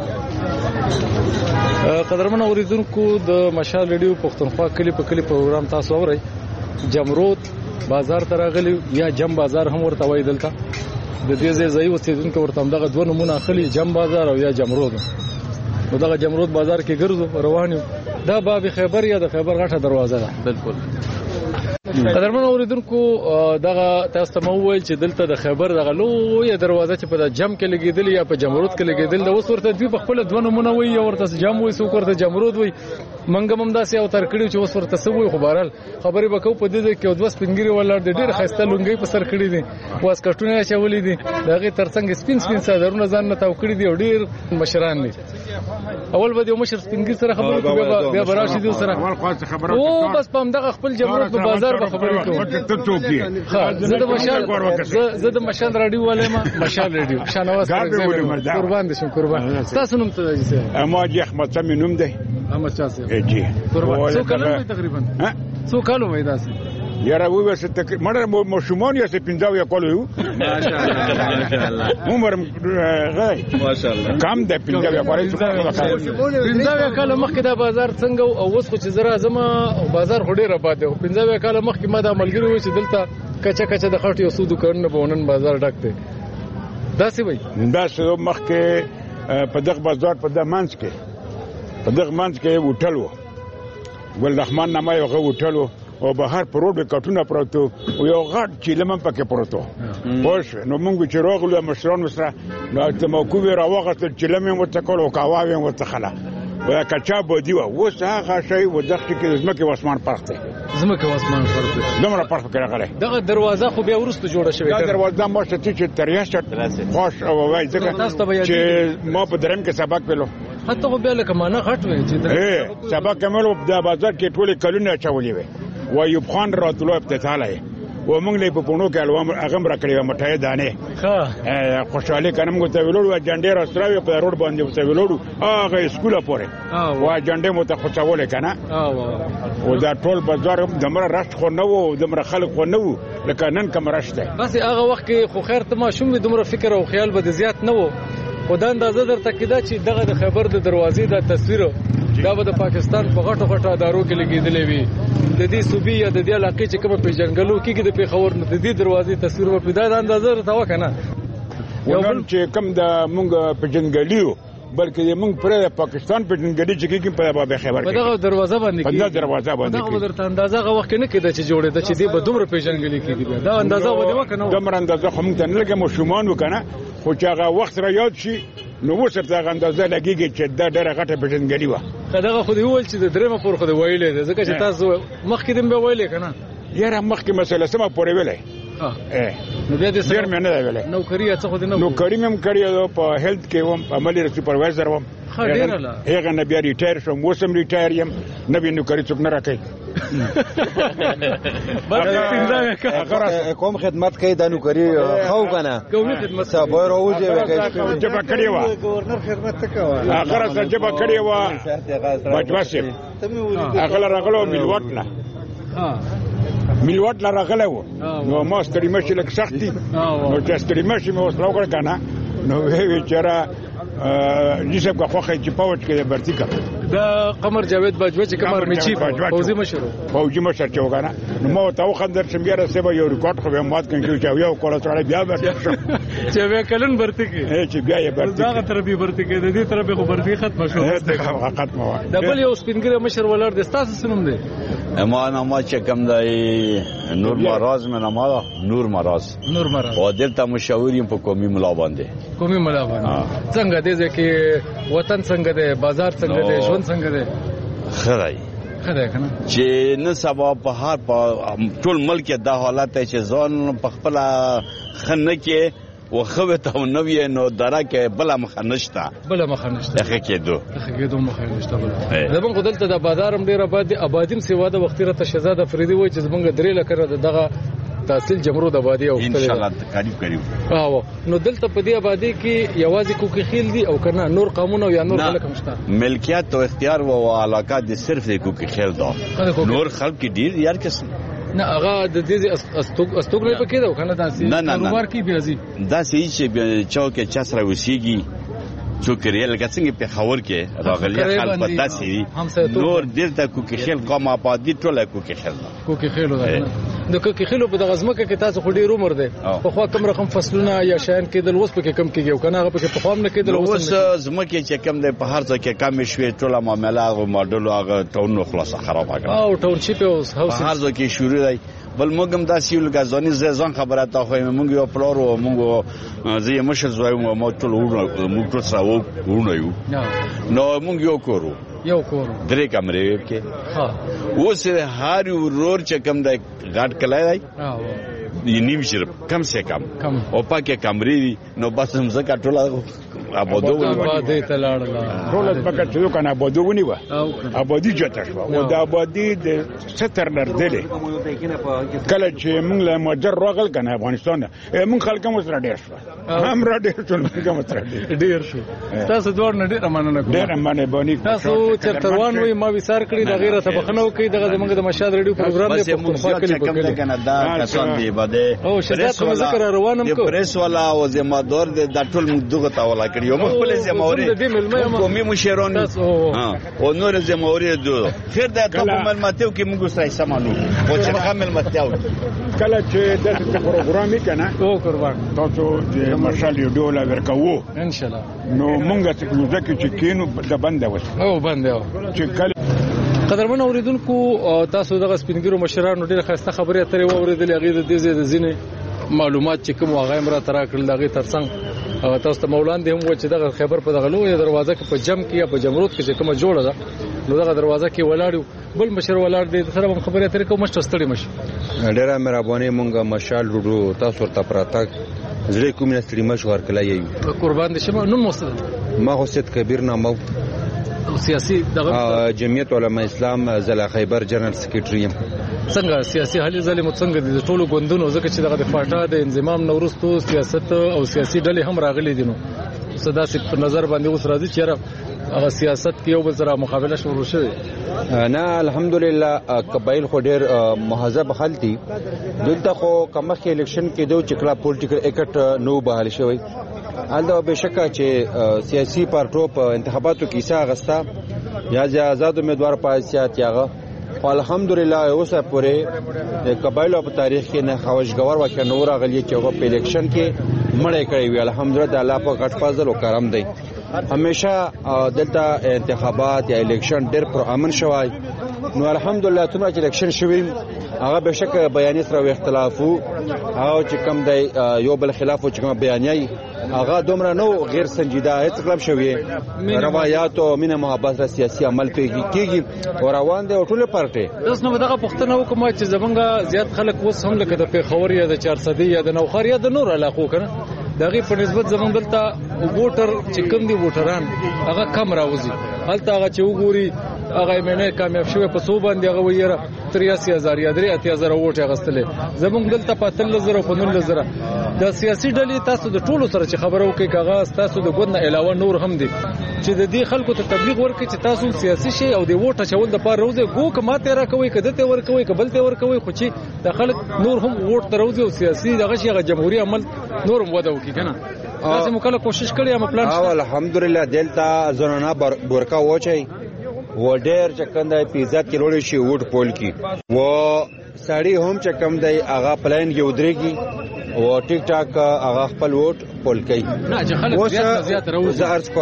[SPEAKER 4] قدرمن اوریدونکو د مشال ریډیو پښتونخوا کلی په کلی پروګرام تاسو اورئ جمرود بازار ترغلی یا جم بازار هم ورته وای دلته د دې ځای اوسیدونکو ورته دغه دوه نمونه اخلي جم بازار او یا جمرود نو دغه جمرود بازار کې ګرځو روان یو دا باب خیبر یا د خیبر غټه دروازه ده
[SPEAKER 5] بالکل
[SPEAKER 4] قدرمن اوریدونکو دغه تاسو ته وویل چې دلته د خیبر دغه لویه دروازه چې په جم کې لګیدل یا په جمرود کې لګیدل د اوس ورته دوی په خپل دوه نمونه وي یا ورته جم وي سو ورته جمرود وي منګم هم داسې او تر کړي چې اوس ورته سوي خو بهرال خبرې وکاو په دې کې دوه سپینګری ولر د ډېر خسته لونګي په سر کړي دي واس کټونه شولې دي دغه ترڅنګ سپین صدرونه ځان نه تاو کړي دي او ډېر مشران دي اول به یو مشر سپینګری سره خبرې کوي بیا براشي دي سره او بس په دغه خپل جمرود په بازار به خبرې کوي زه د مشال رادیو ولې ما مشال رادیو شانواز قربان دي شم قربان تاسو نوم ته ځي
[SPEAKER 10] اما جی احمد سمي نوم دی
[SPEAKER 4] احمد شاه
[SPEAKER 10] جی
[SPEAKER 4] قربان څو کلو تقریبا څو کلو وای داسې
[SPEAKER 10] یاره وې څه تقریبا مړ شومان یا څه 15 یا کولو ماشاءالله عمر غای ماشاءالله کم ده 15 یا کولو
[SPEAKER 4] 15 کاله مخکې دا بازار څنګه او اوس خو چې زرا زما بازار خو ډیر آباد دی 15 کاله مخکې ما دا ملګری و چې دلته کچا د خټ یو سودو کړنه بونن بازار ډک دی داسې وای
[SPEAKER 10] داسې مخکې په دغه بازار په د منځ کې وټلو ګلرحمن نامه یو وټلو او بهر پروډ کټونه پروتو او یو غټ چیلمن پکې پروتو خوش نو موږ چې راغلو مشران سره نو ته مو کوی راوغه چیلمن وتکول او کاواوی وتخلا ویا کچا بودی و اوس هغه شی و دغه کې زمکه واسمان فرق دی دومره فرق کړه
[SPEAKER 4] دغه دروازه خو بیا ورسته جوړه شوې
[SPEAKER 10] دا دروازه مو ته چې تریاشت خوش او وای ځکه چې ما په درم کې سبق ویلو
[SPEAKER 4] حتی خو بیا لکه معنا غټ وي چې
[SPEAKER 10] سبق کملو د بازار کې ټول کلونه چولې وي و ایوب خان راتلو ابتداله و موږ له په پونو کې الوام اغم را کړی و مټای دانه خوشاله کنم غو ته ویلوړو جنډې راستراوي په روډ باندې ته ویلوړو هغه سکوله پورې و جنډې مو ته خوشاله کنه او دا ټول بازار دمر راست خو نه وو دمر خلک خو نه وو لکه نن کوم راشته
[SPEAKER 4] بس هغه وخت کې خو خیر ته ما شوم دمر فکر او خیال به زیات نه وو خدا اندازه درته کېده چې دغه د خبر د دروازې د تصویر دا به د پاکستان په غټو ادارو کې لګیدلې وي د دې صوبې یا د دې علاقې چې کوم په جنگلو کې د پیښور د دې دروازې تصویر په پیدا د اندازه درته وکنه
[SPEAKER 10] یو بل چې کوم د مونږ په جنگلیو بلکې موږ پر پاکستان په جنگلي چې کې په باب خبر
[SPEAKER 4] په دغه دروازه باندې
[SPEAKER 10] په دروازه باندې
[SPEAKER 4] دا درته اندازه غو وخت نه کېده چې جوړېده چې دې په دومره په جنگلي کې دا اندازه و دې وکنه
[SPEAKER 10] دومره اندازه خو موږ ته نه لګم شومان وکنه خو چې هغه وخت را یاد شي نو وسر دا اندازه لګيږي چې دا ډېر غټه په جنگلي و
[SPEAKER 4] دغه خو دې ویل چې د درېمه پور خو دې ویلې ځکه چې تاسو مخکې دې به ویلې کنه
[SPEAKER 10] یاره مخکې مسله سم پورې ویلې
[SPEAKER 4] نو بیا دې
[SPEAKER 10] سر مې نه ویلې
[SPEAKER 4] نوکری څه خو دې
[SPEAKER 10] نو کریم هم کړی په هیلث کې وم عملي سپروایزر وم هغه نه بیا ریټایر شوم وسم ریټایر یم نه بیا نوکری څوک نه راکې
[SPEAKER 11] کوم خدمت کوي د نوکری خو کنه
[SPEAKER 4] کومه خدمت
[SPEAKER 11] صبر او
[SPEAKER 10] جبا کړی و
[SPEAKER 11] گورنر خدمت تکوا
[SPEAKER 10] هغه سره جبا کړی و بچواسه هغه راغلو ملوټلا ملوټ لا راغله و نو ما ستړي مشي لک سختي نو چې ستړي مشي مې وسلو کړ کنه نو وی چېرې نشم کا خوخه چې پاوټ کې برتی کا
[SPEAKER 4] دا قمر جاوید باجوه چې قمر میچی فوزي مشر چې وګانا نو مو ته خندر چې بیا سبا یو ریکارډ خو مات کړو چې یو کوله سره بیا برتی چې بیا کلن برتی کې
[SPEAKER 10] چې بیا یې برتی
[SPEAKER 4] دا تر به برتی کې د دې تر به خو برتی ختم شو
[SPEAKER 10] ختم و
[SPEAKER 4] دا بل یو سپینګره مشر ولر د تاسو سنوم دی
[SPEAKER 12] ما نامه چې کوم دی نور مراز مې نامه نور مراز او دلته مشاورین په قومي ملا باندې څنګه دې ځکه وطن څنګه دی بازار څنګه دی ژوند څنګه دی خدای چې نه سبا په هر ټول ملک دا حالت دی چې ځان په خپل خنه کې وخوه ته نو یې نو درا کې بل مخ نشتا دغه کېدو
[SPEAKER 4] مخ نشتا بل زمون قدلته د بازارم ډیر آبادیم سیوا د وختي را تشزاده فریدي وای چې زمونږ درې لکه دغه تحصیل جمرود آبادی او
[SPEAKER 12] ان شاء الله قریب
[SPEAKER 4] نو دلته په دې آبادی کې یوازې کوکي خیل دي او کنه نور قانون او یا نور خلک هم شته
[SPEAKER 12] ملکیت او اختیار او علاقات دي صرف د کوکي خیل دا نور خلک ډیر یار کس
[SPEAKER 4] نه هغه د دې استوګنې پکې دا کنه داسې کاروبار کې بیازي
[SPEAKER 12] داسې چې چوکه چسره وسیږي چوکري لکه څنګه په خاور کې راغلي خلک په داسې نور دلته کوکي خیل قوم آبادی ټوله کوکي خیل د کوکي خیلو په دغه ځمکه کې تاسو خو ډیر عمر دی په خوا کم رقم فصلونه یا شاین کېدل اوس پکې کم کېږي او کنه هغه پکې په خوام نه کېدل اوس ځمکه چې کم دی په هر ځای کې کم شوي ټوله معاملې او ماډل هغه ټاون خلاص خراب هغه
[SPEAKER 4] او ټاون شیپ اوس
[SPEAKER 12] هر ځای کې شروع دی بل موږ هم داسې یو لکه ځان خبره تا خو موږ یو پلار او موږ زه مشر زوی مو ټول سره ونه یو نو موږ یو کور درې کمرې کې اوس هر ورور چې کم دی غاټ کلای دی نیم شرب کم سے کم او پاکه کمرې نو بس هم زکه ټوله آبادو
[SPEAKER 10] ته لاړل ټول پکې چې کنه آبادو ونیو آبادی جته شو او د آبادی د 70 لرډلې کله چې موږ له مجر راغل کنه افغانستان موږ خلک مو سره ډیر شو هم را ډیر ټول موږ سره ډیر شو
[SPEAKER 4] تاسو دوه نه ډیر مننه کوم
[SPEAKER 10] ډیر مننه بونی
[SPEAKER 4] تاسو چرتروان وي ما وسار کړی د غیرت بخنو کوي دغه زمونږ د مشاد ریډیو پروګرام دی په خپل کلی
[SPEAKER 12] کنه دا کسان دی بده
[SPEAKER 4] او شدت کوم ذکر روانم کو
[SPEAKER 12] پریس والا او ذمہ دار د ټول دغه تاولا کړیو مخبل زموري قومي مشرون او نور زموري دو خیر دا کوم معلوماتو کې موږ سره سمانو او چې خامل متاو
[SPEAKER 10] کله چې د پروګرامي کنه
[SPEAKER 4] او قربان
[SPEAKER 10] تاسو د مارشال یو ډول ورکوو
[SPEAKER 4] ان شاء الله
[SPEAKER 10] نو موږ ته چې کینو د بنده وس
[SPEAKER 4] او بنده
[SPEAKER 10] چې کله
[SPEAKER 4] قدرمن اوریدونکو تاسو دغه سپینګرو مشرانو ډیره خسته خبره اترې اوریدلې هغه د دې ځینې معلومات چې کوم هغه امر ترا کړل دغه ترڅنګ تاسو ته مولان دی هم چې دغه خبر په دغه لوی دروازه کې په جم کې یا په جمرود کې چې کومه جوړه ده نو دغه دروازه کې ولاړو بل مشر ولاړ دی سره هم خبره اترې کوم مشتستړي مشي
[SPEAKER 11] ډیره مهرباني مونږه مشال وډو تاسو ته پراتک زړه کوم نستړي مشور کلای
[SPEAKER 4] قربان دي شمه نو مستد
[SPEAKER 11] ما حسید کبیر نامو
[SPEAKER 4] سیاسي دغه
[SPEAKER 11] جمعیت علماء اسلام ضلع خیبر جنرال سیکریټری
[SPEAKER 4] څنګه سیاسي حل ظالم څنګه د ټولو ګوندونو ځکه چې دغه د فاټا د انضمام نورستو سیاست او سیاسي ډلې هم راغلي دي نو صدا سي په نظر باندې اوس راځي چې هغه سیاست کې یو بل سره مقابله شروع شوه
[SPEAKER 11] نه الحمدلله قبایل خو ډیر مهذب خلک دي دلته خو کمخ الیکشن کې دوه چکلا پولیټیکل اکټ نو بحال شوی البته بشکه چې سیاسي پارټو په انتخاباتو کې حصہ غستا یا آزاد امیدوار پاتې یاغه الحمدلله اوسه پورې د قبایلو په تاریخ کې نه خوشګور واکه نور غلی چې په الیکشن کې مړې کړې وی الحمدلله د الله په غټ فضل او کرم دی همیشه دلته انتخابات یا الیکشن ډېر پر امن شوای نو الحمدلله څومره چې الیکشن شوی هغه بشکه بیانې سره اختلافو او چې کم دی یو بل خلاف او چې کوم بیانیي هغه دومره نو غیر سنجیده هیڅ کلب شوی روایت او مینه محبت را سیاسي عمل کېږي او روان دي ټول پارټي
[SPEAKER 4] اوس نو دغه پښتنه حکومت چې زمونږ زیات خلک اوس هم لکه د پیښور یا د 400 یا د نوخار یا د نور علاقو کنه دغه په نسبت زمونږ دلته ووټر چې کم دي ووټران هغه کم راوځي هلته هغه چې وګوري هغه مینه کامیاب شوی په سو باندې هغه ویره 83000 یا 38000 ووټ غستلې زمونږ دلته په 3000 په 9000 د سیاسي ډلې تاسو د ټولو سره چې خبرو کوي کاغذ تاسو د ګوند علاوه نور هم دي چې د دې خلکو ته تبلیغ ورکړي چې تاسو سیاسي شي او د ووټ چول د پاره روزه ګو کما ته را کوي کده ته ور کوي قبل ته ور کوي خو چې د خلک نور هم ووټ دروځي او سیاسي دغه شي غ جمهوریت عمل نور هم ودا وکي کنه تاسو مکله کوشش کړی یم پلان
[SPEAKER 11] او الحمدلله دلته زنانه برکا وچي و ډیر چکندای پیزات کې وروړي شي ووټ پول کی و ساړي هم چکم دی هغه پلان کې ودرېږي او ټیک ټاک هغه خپل ووټ پول کوي
[SPEAKER 4] نه چې خلک زیات راوځي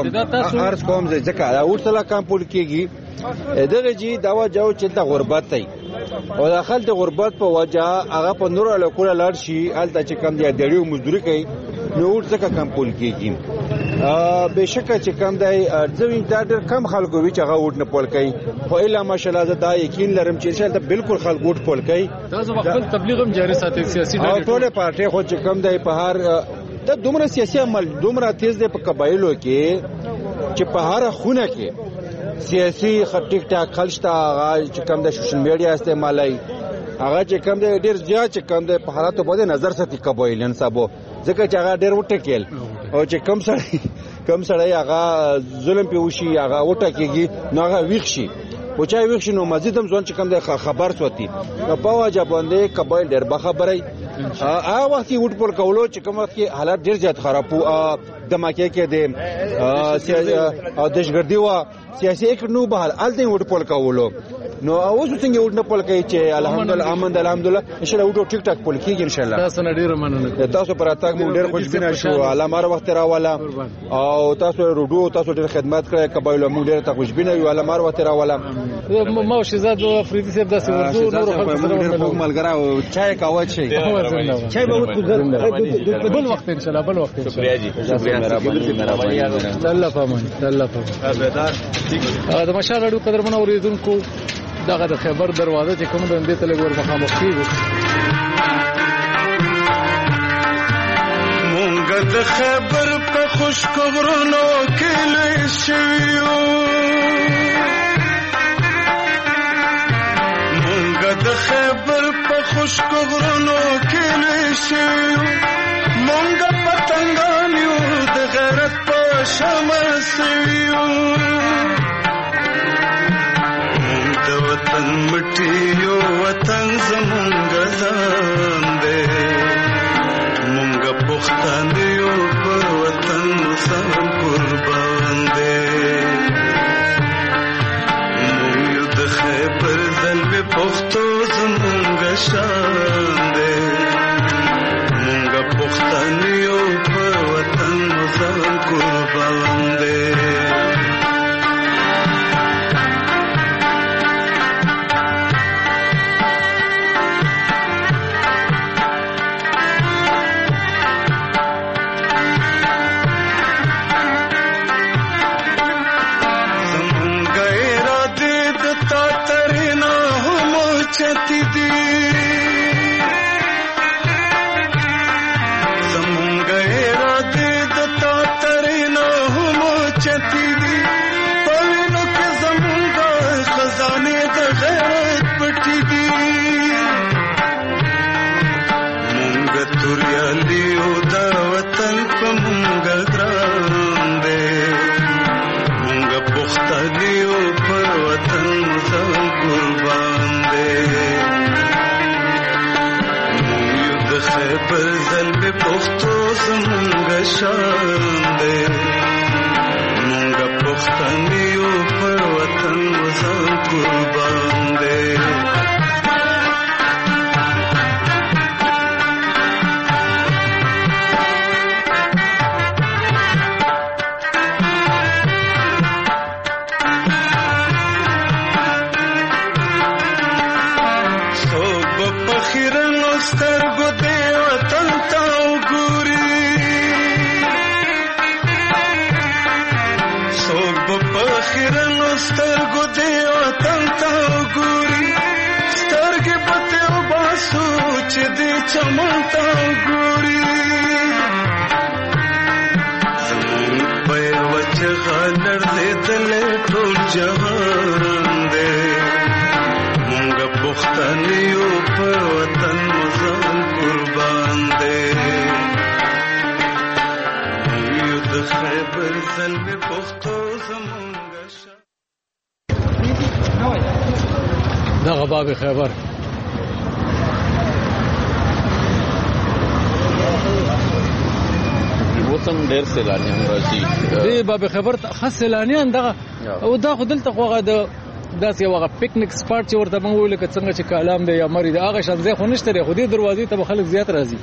[SPEAKER 11] ارز کوم ځکه دا ووټ سره کم پول کیږي دغه جی داوا جاو چې د غربت دی او داخل د غربت په وجه هغه په نور علاقو لاړ شي الته چې کم دی ډېرو مزدوري کوي نو وټ ځکه کم پول کیږي بهشکه چې کم دی ځوین دا ډېر کم خلکو وی چې هغه وټ نه پول کوي خو الا ماشاءالله زه دا یقین لرم چې انشاءالله بالکل خلک وټ پول کوي
[SPEAKER 4] تاسو خپل تبلیغ هم جاری ساتي سیاسي
[SPEAKER 11] ډلې ټول پارټي خو چې کم دی په هر د دومره سیاسي عمل دومره تیز دی په قبایلو کې چې په هر خونه کې سیاسي ټیک ټاک خلشته چې کم د سوشل میډیا استعمالي هغه چې کم دی ډېر زیات چې کم دی په حالاتو باندې نظر ساتي قبایلن صاحب ځکه چې هغه ډېر وټکیل او چې کم سړی هغه ظلم په وشي هغه وټکیږي نو هغه ویښ شي او چا ویښ شي نو مزید هم ځون چې کم دی خبر سوتی نو په واجب باندې قبایل ډېر بخبري هغه وخت وټ پول کولو چې کوم وخت کې حالات ډېر زیات خراب وو دماکه کې د دهشتګردي وا سیاسي یک نو بهال الته وټ پول کولو نو اوس څنګه وټ نه پول کوي چې الحمدلله الحمدلله ان شاء الله وټو ټیک ټاک پول کیږي ان شاء الله
[SPEAKER 4] تاسو ډیر مننه
[SPEAKER 11] تاسو پر اتاک مو ډیر خوشبینه شو علامه وخت راواله او تاسو روډو تاسو ډیر خدمت کړی قبایلو مو ډیر خوشبینه یو علامه وخت راواله
[SPEAKER 4] ما شهزاد او افریدي صاحب داسې ورزو نور خلک سره
[SPEAKER 11] ملګرا چای کاوه شي
[SPEAKER 4] چای به بل وخت ان شاء الله بل وخت
[SPEAKER 5] شکریہ جی شکریہ مهرباني
[SPEAKER 4] الله پامن الله پامن دا مشال اړو قدرمنو اوریدونکو دغه د خیبر دروازه چې کوم د دې تلګ ور مخامخ کیږي
[SPEAKER 13] مونږ د خیبر په خوشک غرونو کې لوي شویو مونږ د خیبر په خوشک غرونو کې لوي شویو مونږ پتنګان یو د غیرت په شمع سویو وطن مټیو وطن زمونږ ځان دی مونږ پښتون یو پر وطن سم قربان دی مونږ د خیبر زلمې پښتو زمونږ شان دی مونږ پښتون یو پر وطن سم قربان دی چتی دی زمونږ اراده د تا ترینا هم چتی دی پوینو کې زمونږ خزانه د غیرت پټی دی مونږ توریالي او د وطن په مونږ ګران دی مونږ پښتانه او په وطن ځان قربان خیبر زلمې پښتو زمونږ شان دی مونږ پښتون یو پر وطن ځان قربان دی سترګو دې وطن ته وګوري څوک به په خیرنو سترګو دې وطن ته وګوري سترګې به ترې وباسو چې دې چمن ته وګوري زمونږ په یوه چغه لړزېدلی ټول جهان دی مونږ پښتون یو په وطن ځان قربان دی یو د خیبر زلمې پښتو زمونږ
[SPEAKER 4] دغه باب خیبر
[SPEAKER 5] وطن ډېر سیلانیان راځي
[SPEAKER 4] دې باب خیبر خاص سیلانیان دغه او دا خو دلته خوغه د داسې یو پکنیک سپاټ چې ورته موږ ویل که څنګه چې کالام دی یا مری دی هغه شان ځای خو نشته دی خو دې دروازې ته خلک زیات راځي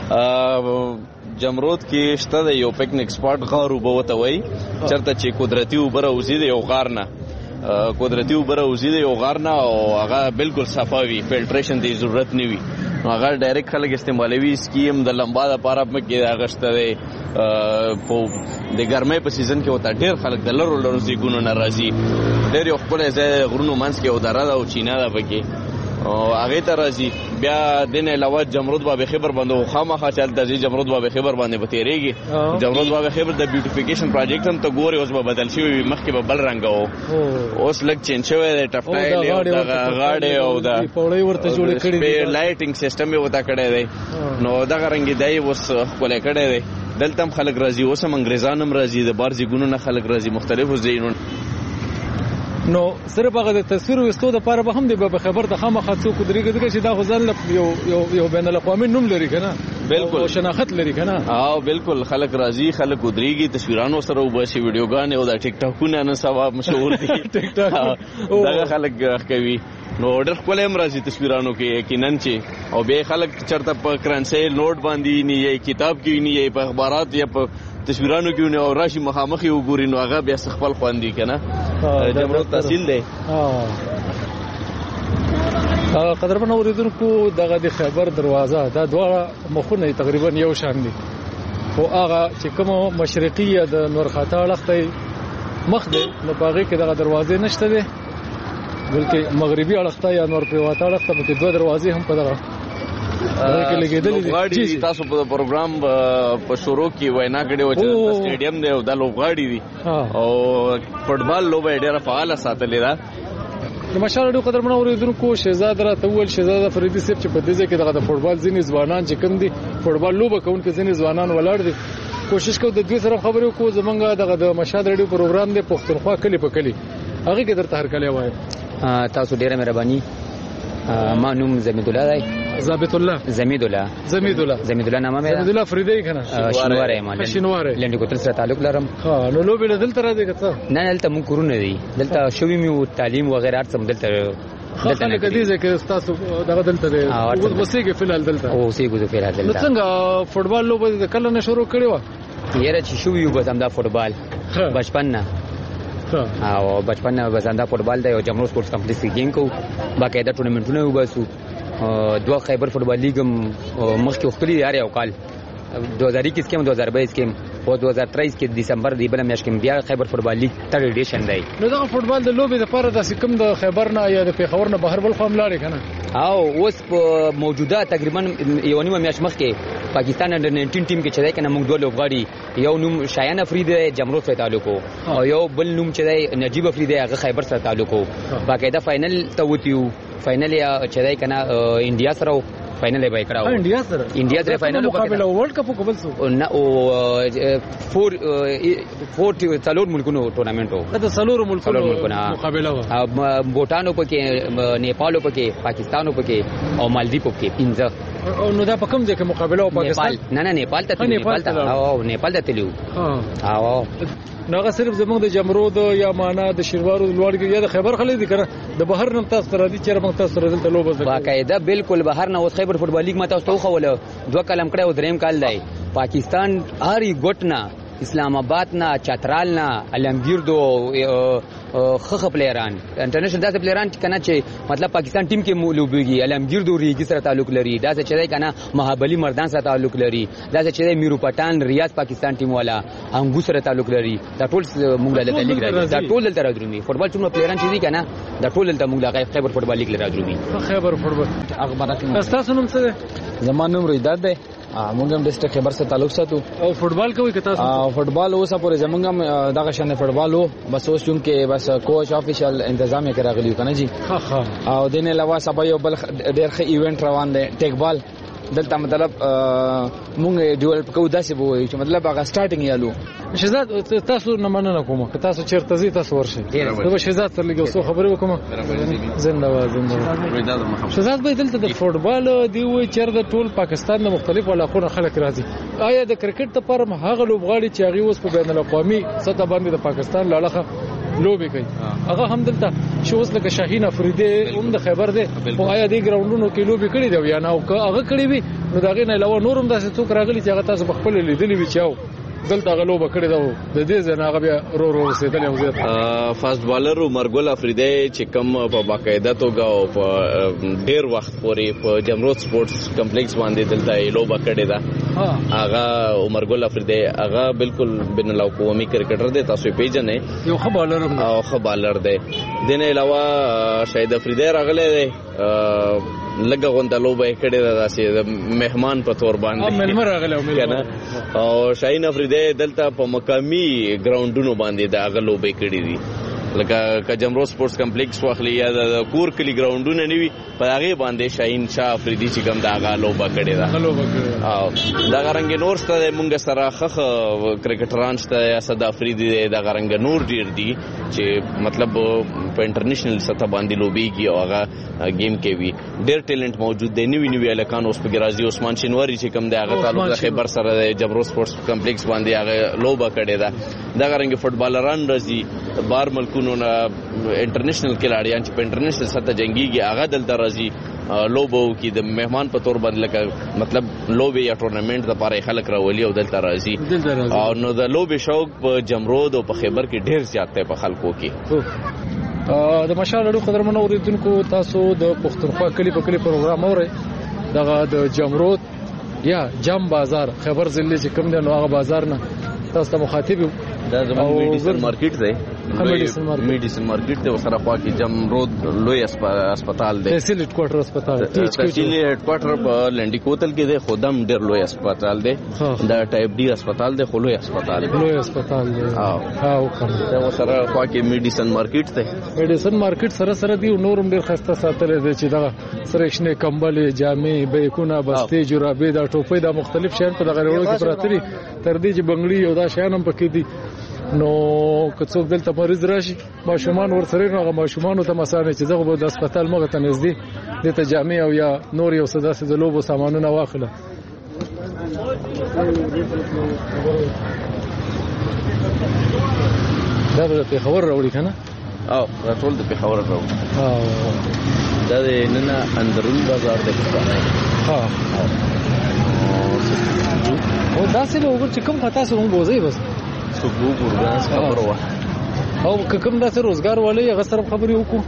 [SPEAKER 5] جمرود کې شته د یو پکنیک سپاټ غار وبوته وای چرته چې قدرتي وبره وزي دی یو غار نه قدرتي وبره وزي دی یو غار نه او هغه بالکل صفاوي فلټریشن دی ضرورت نه وي هغه ډایرکټ خلک استعمالوي سکیم د لمبا د پاره مکه غشته دی په د ګرمۍ په سیزن کې وته ډیر خلک د لرو لرو زیګونو ناراضي ډیر یو خپل ځای غرونو منځ کې او دره او چینا ده پکې او هغه ته راځي بیا دنه علاوه جمرود باب خبر باندې خامخا چلته دي جمرود باب خبر باندې بتیریږي جمرود باب خبر د بیوټیفیکیشن پروجیکټ هم ته ګوري اوس به بدل شي مخکې به بل رنګ اوس لګ چینج شوی دی ټفټایل او د غاړې او د
[SPEAKER 4] پوړې ورته جوړ کړي
[SPEAKER 5] دي لایټینګ سیستم یې وتا کړی دی نو دا رنګ دی اوس ولې کړی دی دلته هم خلک راځي اوس هم انګریزان هم راځي د بار ځګونو نه خلک راځي مختلفو ځایونو
[SPEAKER 4] نو صرف هغه د تصویر وستو د پاره به هم دی به خبر د خامخا څوک درېږي چې دا غزل یو بین الاقوامي نوم لري کنه
[SPEAKER 5] بالکل
[SPEAKER 4] او شناخت لري کنه
[SPEAKER 5] بالکل خلک راځي خلک درېږي تصویرانو سره وباسي ویډیوګان او د ټیک ټاکونه نه سوا مشهور دي ټیک ټاک دا خلک کوي نو ډېر خپل هم راځي تصویرانو کې یقینا چې او به خلک چرته په کرنسي نوٹ باندې نه یي کتاب کې نه یي په اخبارات یا په تصویرانو کې نه او راشي مخامخي وګوري نو هغه بیا خپل خواندي کنه جمرود تحصیل دی
[SPEAKER 4] قدرمن اوریدونکو دغه د خیبر دروازه دا دوه مخونه تقریبا یو شان دي او هغه چې کوم مشرقي د نورخاته اړخته مخ دی نو باغې کې دغه دروازې نشته دي بلکې مغربي اړخته یا نور پریواته اړخته په دوه دروازې هم په دغه کې لګېدلې
[SPEAKER 5] دي تاسو په پروګرام په شروع کې وینا کړې و چې سټیډیم دی او د لوبغاړي دي او فوټبال لوبه ډېره فعاله ساتلې ده
[SPEAKER 4] د مشال ډېر قدرمن اوریدونکو شهزاد را تول شهزاد فریدي صاحب چې په دې ځای کې دغه د فوټبال ځینې ځوانان چې کوم دي فوټبال لوبه کوونکي ځینې ځوانان ولاړ دي کوشش کوو د دوی سره خبرې وکړو زمونږ دغه د مشال ریډیو پروګرام دی پښتونخوا کلی په کلی هغه کې درته هر کله وایم
[SPEAKER 14] تاسو ډیره مهرباني ما نوم زمید الله دی
[SPEAKER 4] ضابط الله
[SPEAKER 14] زمید الله نامه مې
[SPEAKER 4] زمید الله فریدی کنه
[SPEAKER 14] شنواره مال لنډ کوتل سره تعلق لرم
[SPEAKER 4] ها نو لوبې دلته راځي کته
[SPEAKER 14] نه دلته مون کورونه دي دلته شوی میو تعلیم و غیره ارڅم دلته
[SPEAKER 4] نه کدي ځکه تاسو دغه دلته دی اوس بسېږي فلال دلته
[SPEAKER 14] اوسېږي فلال دلته
[SPEAKER 4] نو څنګه فوټبال لوبه د کله نه شروع کړې و
[SPEAKER 14] یاره چې شوی یو بس هم دا فوټبال بچپن نه او بچپن نه بس دا فوټبال دی او جمرو سپورټس کمپلیکس کې گیم کو باقاعده ټورنمنټونه وباسو دوه خیبر فوټبال لیګ مخکې وختلی یار یو کال 2021 کې 2022 کې او 2023 کې دسمبر دی بل میاشت کې بیا خیبر فوټبال لیګ تر ایډیشن دی
[SPEAKER 4] نو دا فوټبال د لوبې لپاره د سکم د خیبر نه یا د پیښور نه بهر بل خام لاړې کنه
[SPEAKER 14] او اوس په موجوده تقریبا یو نیمه میاشت مخکې پاکستان انډر 19 ټیم کې چې دی کنه موږ دوه لوبغاړي یو نوم شایان افریدی جمرو سره تعلق او یو بل نوم چې دی نجیب افریدی هغه خیبر سره تعلق باقاعده فائنل ته وتیو فائنل یا چې دی کنه انډیا سره فائنل به کړه انډیا سره فائنل
[SPEAKER 4] مقابله ورلد کپ کو بل سو
[SPEAKER 14] نه او فور څلور ملکونو ټورنمنټ
[SPEAKER 4] دا څلور ملکونو مقابله
[SPEAKER 14] و بوټانو پکې نیپالو پکې پاکستانو پکې او مالدیپ پکې پنځه
[SPEAKER 4] او نو دا په کوم ځای کې مقابله او پاکستان
[SPEAKER 14] نه نیپال ته تلو او
[SPEAKER 4] ناغه صرف زمونږ د جمرود یا معنا د شیروارو لوړ کې یا د خیبر خلک دي کنه د بهر نه تاسو را دي چې موږ تاسو را دلته لوبه
[SPEAKER 14] باقاعده بالکل بهر نه اوس خیبر فوټبال لیګ ما تاسو خوله دوه کلم کړه او دریم کال دی پاکستان هاري ګټنا اسلام آباد نه چترال نه علمگیردو خخ پلیران انټرنیشنل داسې پلیران کنه چې مطلب پاکستان ټیم کې لوبيږي علمگیردو ریګي سره تعلق لري داسې چې دی کنه مهابلی مردان سره تعلق لري داسې چې دی میرو پټان ریاض پاکستان ټیم والا انګو سره تعلق لري دا ټول موږ له لیګ راځي دا ټول دلته راځي فوټبال ټیم پلیران چې دی کنه دا ټول دلته موږ له خیبر فوټبال لیګ راځي
[SPEAKER 4] خیبر فوټبال اخبارات تاسو نوم څه دی
[SPEAKER 15] زمان نوم رویداد دی موږ هم ډیسټریکټ خیبر سره تعلق ساتو
[SPEAKER 4] او فوټبال کوي که تاسو
[SPEAKER 15] فوټبال اوسه پورې زمونږ هم دغه شان فوټبال وو بس اوس چون کې بس کوچ افیشل تنظیم یې راغلی کنه جی او دینه علاوه سبا یو بل ډېر ښه ایونت روان دی ټیک بال دلته مطلب مونږ ډیولپ کوو داسې وو چې مطلب هغه سٹارټینګ یالو
[SPEAKER 4] شهزاد تاسو نه مننه کوم که تاسو چیرته زی تاسو ورشئ دا شهزاد سره لګو سو خبرې وکم زنده باد شهزاد به دلته د فوټبال دی وای چیرته ټول پاکستان د مختلفو علاقو خلک راځي آیا د کرکټ لپاره هغه لوبغاړي چې هغه اوس په بین الاقوامي سطح باندې د پاکستان لاړه لوبي کوي هغه هم دلته شوز لکه شاهین افریدی هم د خیبر دی او آیا د ګراوندونو کې لوبي کړي دی یا نه او هغه کړي وي نو دا غي نه علاوه نورم داسې څوک راغلي چې هغه تاسو خپل لیدلی وي چاو دلته غلو بکړی دا د دې ځنه هغه بیا رو رسیدل یو ځای
[SPEAKER 5] فاست بالر عمرګل افریدی چې کوم په باقاعده توګه او په ډیر وخت پورې په جمرود سپورتس کمپلیکس باندې دلته لو بکړی دا هغه عمرګل افریدی هغه بالکل بین الاقوامي کرکټر دی تاسو پیژنئ
[SPEAKER 4] یو ښه بالر
[SPEAKER 5] او ښه بالر دی دنه علاوه شاهد افریدی راغلی دی لګه غوندلو به کړي داسې مهمان په تور باندې
[SPEAKER 4] ملمر راغلی
[SPEAKER 5] او شاهین افریدی دلته په مقامی ګراوندونو باندې دا غلو به کړي دي لکه جمرو سپورتس کمپلیکس واخلي یا د کور کلی ګراوندونه نیوي په هغه باندې شاهین شاه افریدی چې کوم دا غلو به کړي دا او دا غرنګ نور ستاسو مونږ سره خخ کرکټران شته یا صد افریدی دا غرنګ نور ډیر دي چې مطلب په انټرنیشنل سطح باندې لوبيږي او هغه گیم کې وی ډیر ټیلنٹ موجود دی نیوی نیوی الکان اوس په ګرازي عثمان شینواری چې کوم دی هغه تعلق د خیبر سره د جبرو سپورتس کمپلیکس باندې هغه لوبه کړي دا غرنګ فوټبالران راځي بار ملکونو نه انټرنیشنل کلاړیان چې په انټرنیشنل سطح جنگيږي هغه دلته راځي لوبو کې د مهمان په تور باندې لکه مطلب لوبي یا ټورنمنت د پاره خلک راولي او دلته راځي او نو د لوبي شوق په جمرود او په خیبر کې ډیر زیات دی په خلکو کې
[SPEAKER 4] د مشال اړو قدرمنو اوریدونکو تاسو د پښتونخوا کلی په کلی پروګرام اورئ دغه د جمرود یا جام بازار خیبر ضلع چې کوم دی نو هغه بازار نه تاسو ته مخاطب
[SPEAKER 5] دا زموږ میډیسن مارکیټ دی میډیسن مارکیټ ته سره خوا کې جمرود لوی هسپتال دی
[SPEAKER 4] تحصیل هډ کوارټر هسپتال
[SPEAKER 5] تحصیل هډ کوارټر په لنډی کوتل کې دی خودم ډیر لوی هسپتال دی دا ټایپ ډی هسپتال دی خو لوی هسپتال دی او کوم دا سره خوا کې میډیسن مارکیټ دی
[SPEAKER 4] میډیسن مارکیټ سره دی نورم ډیر خسته ساتل دی چې دا سرکشنه کمبل جامې بیکونه بستې جرابې دا ټوپې دا مختلف شیان په دغه وړو کې پراته دي تر دې چې بنگړي او دا شیان هم پکې دي نو که څوک دلته مریض راشي ماشومان ورسره هغه ماشومان ته مسانه چې دغه د هسپتال مغه ته نږدې دته جامع او یا نور یو څه داسې د لوبو سامانونه واخله دا به په خبر راوړي کنه
[SPEAKER 5] او ټول د په خبر راوړي دا د نن اندرون بازار د
[SPEAKER 4] ها او دا څه له وګور چې کوم خطا سره مو بوزي بس
[SPEAKER 5] سبو ګورګاس خبر وا
[SPEAKER 4] او کوم داسې روزګار ولې هغه سره خبرې وکړو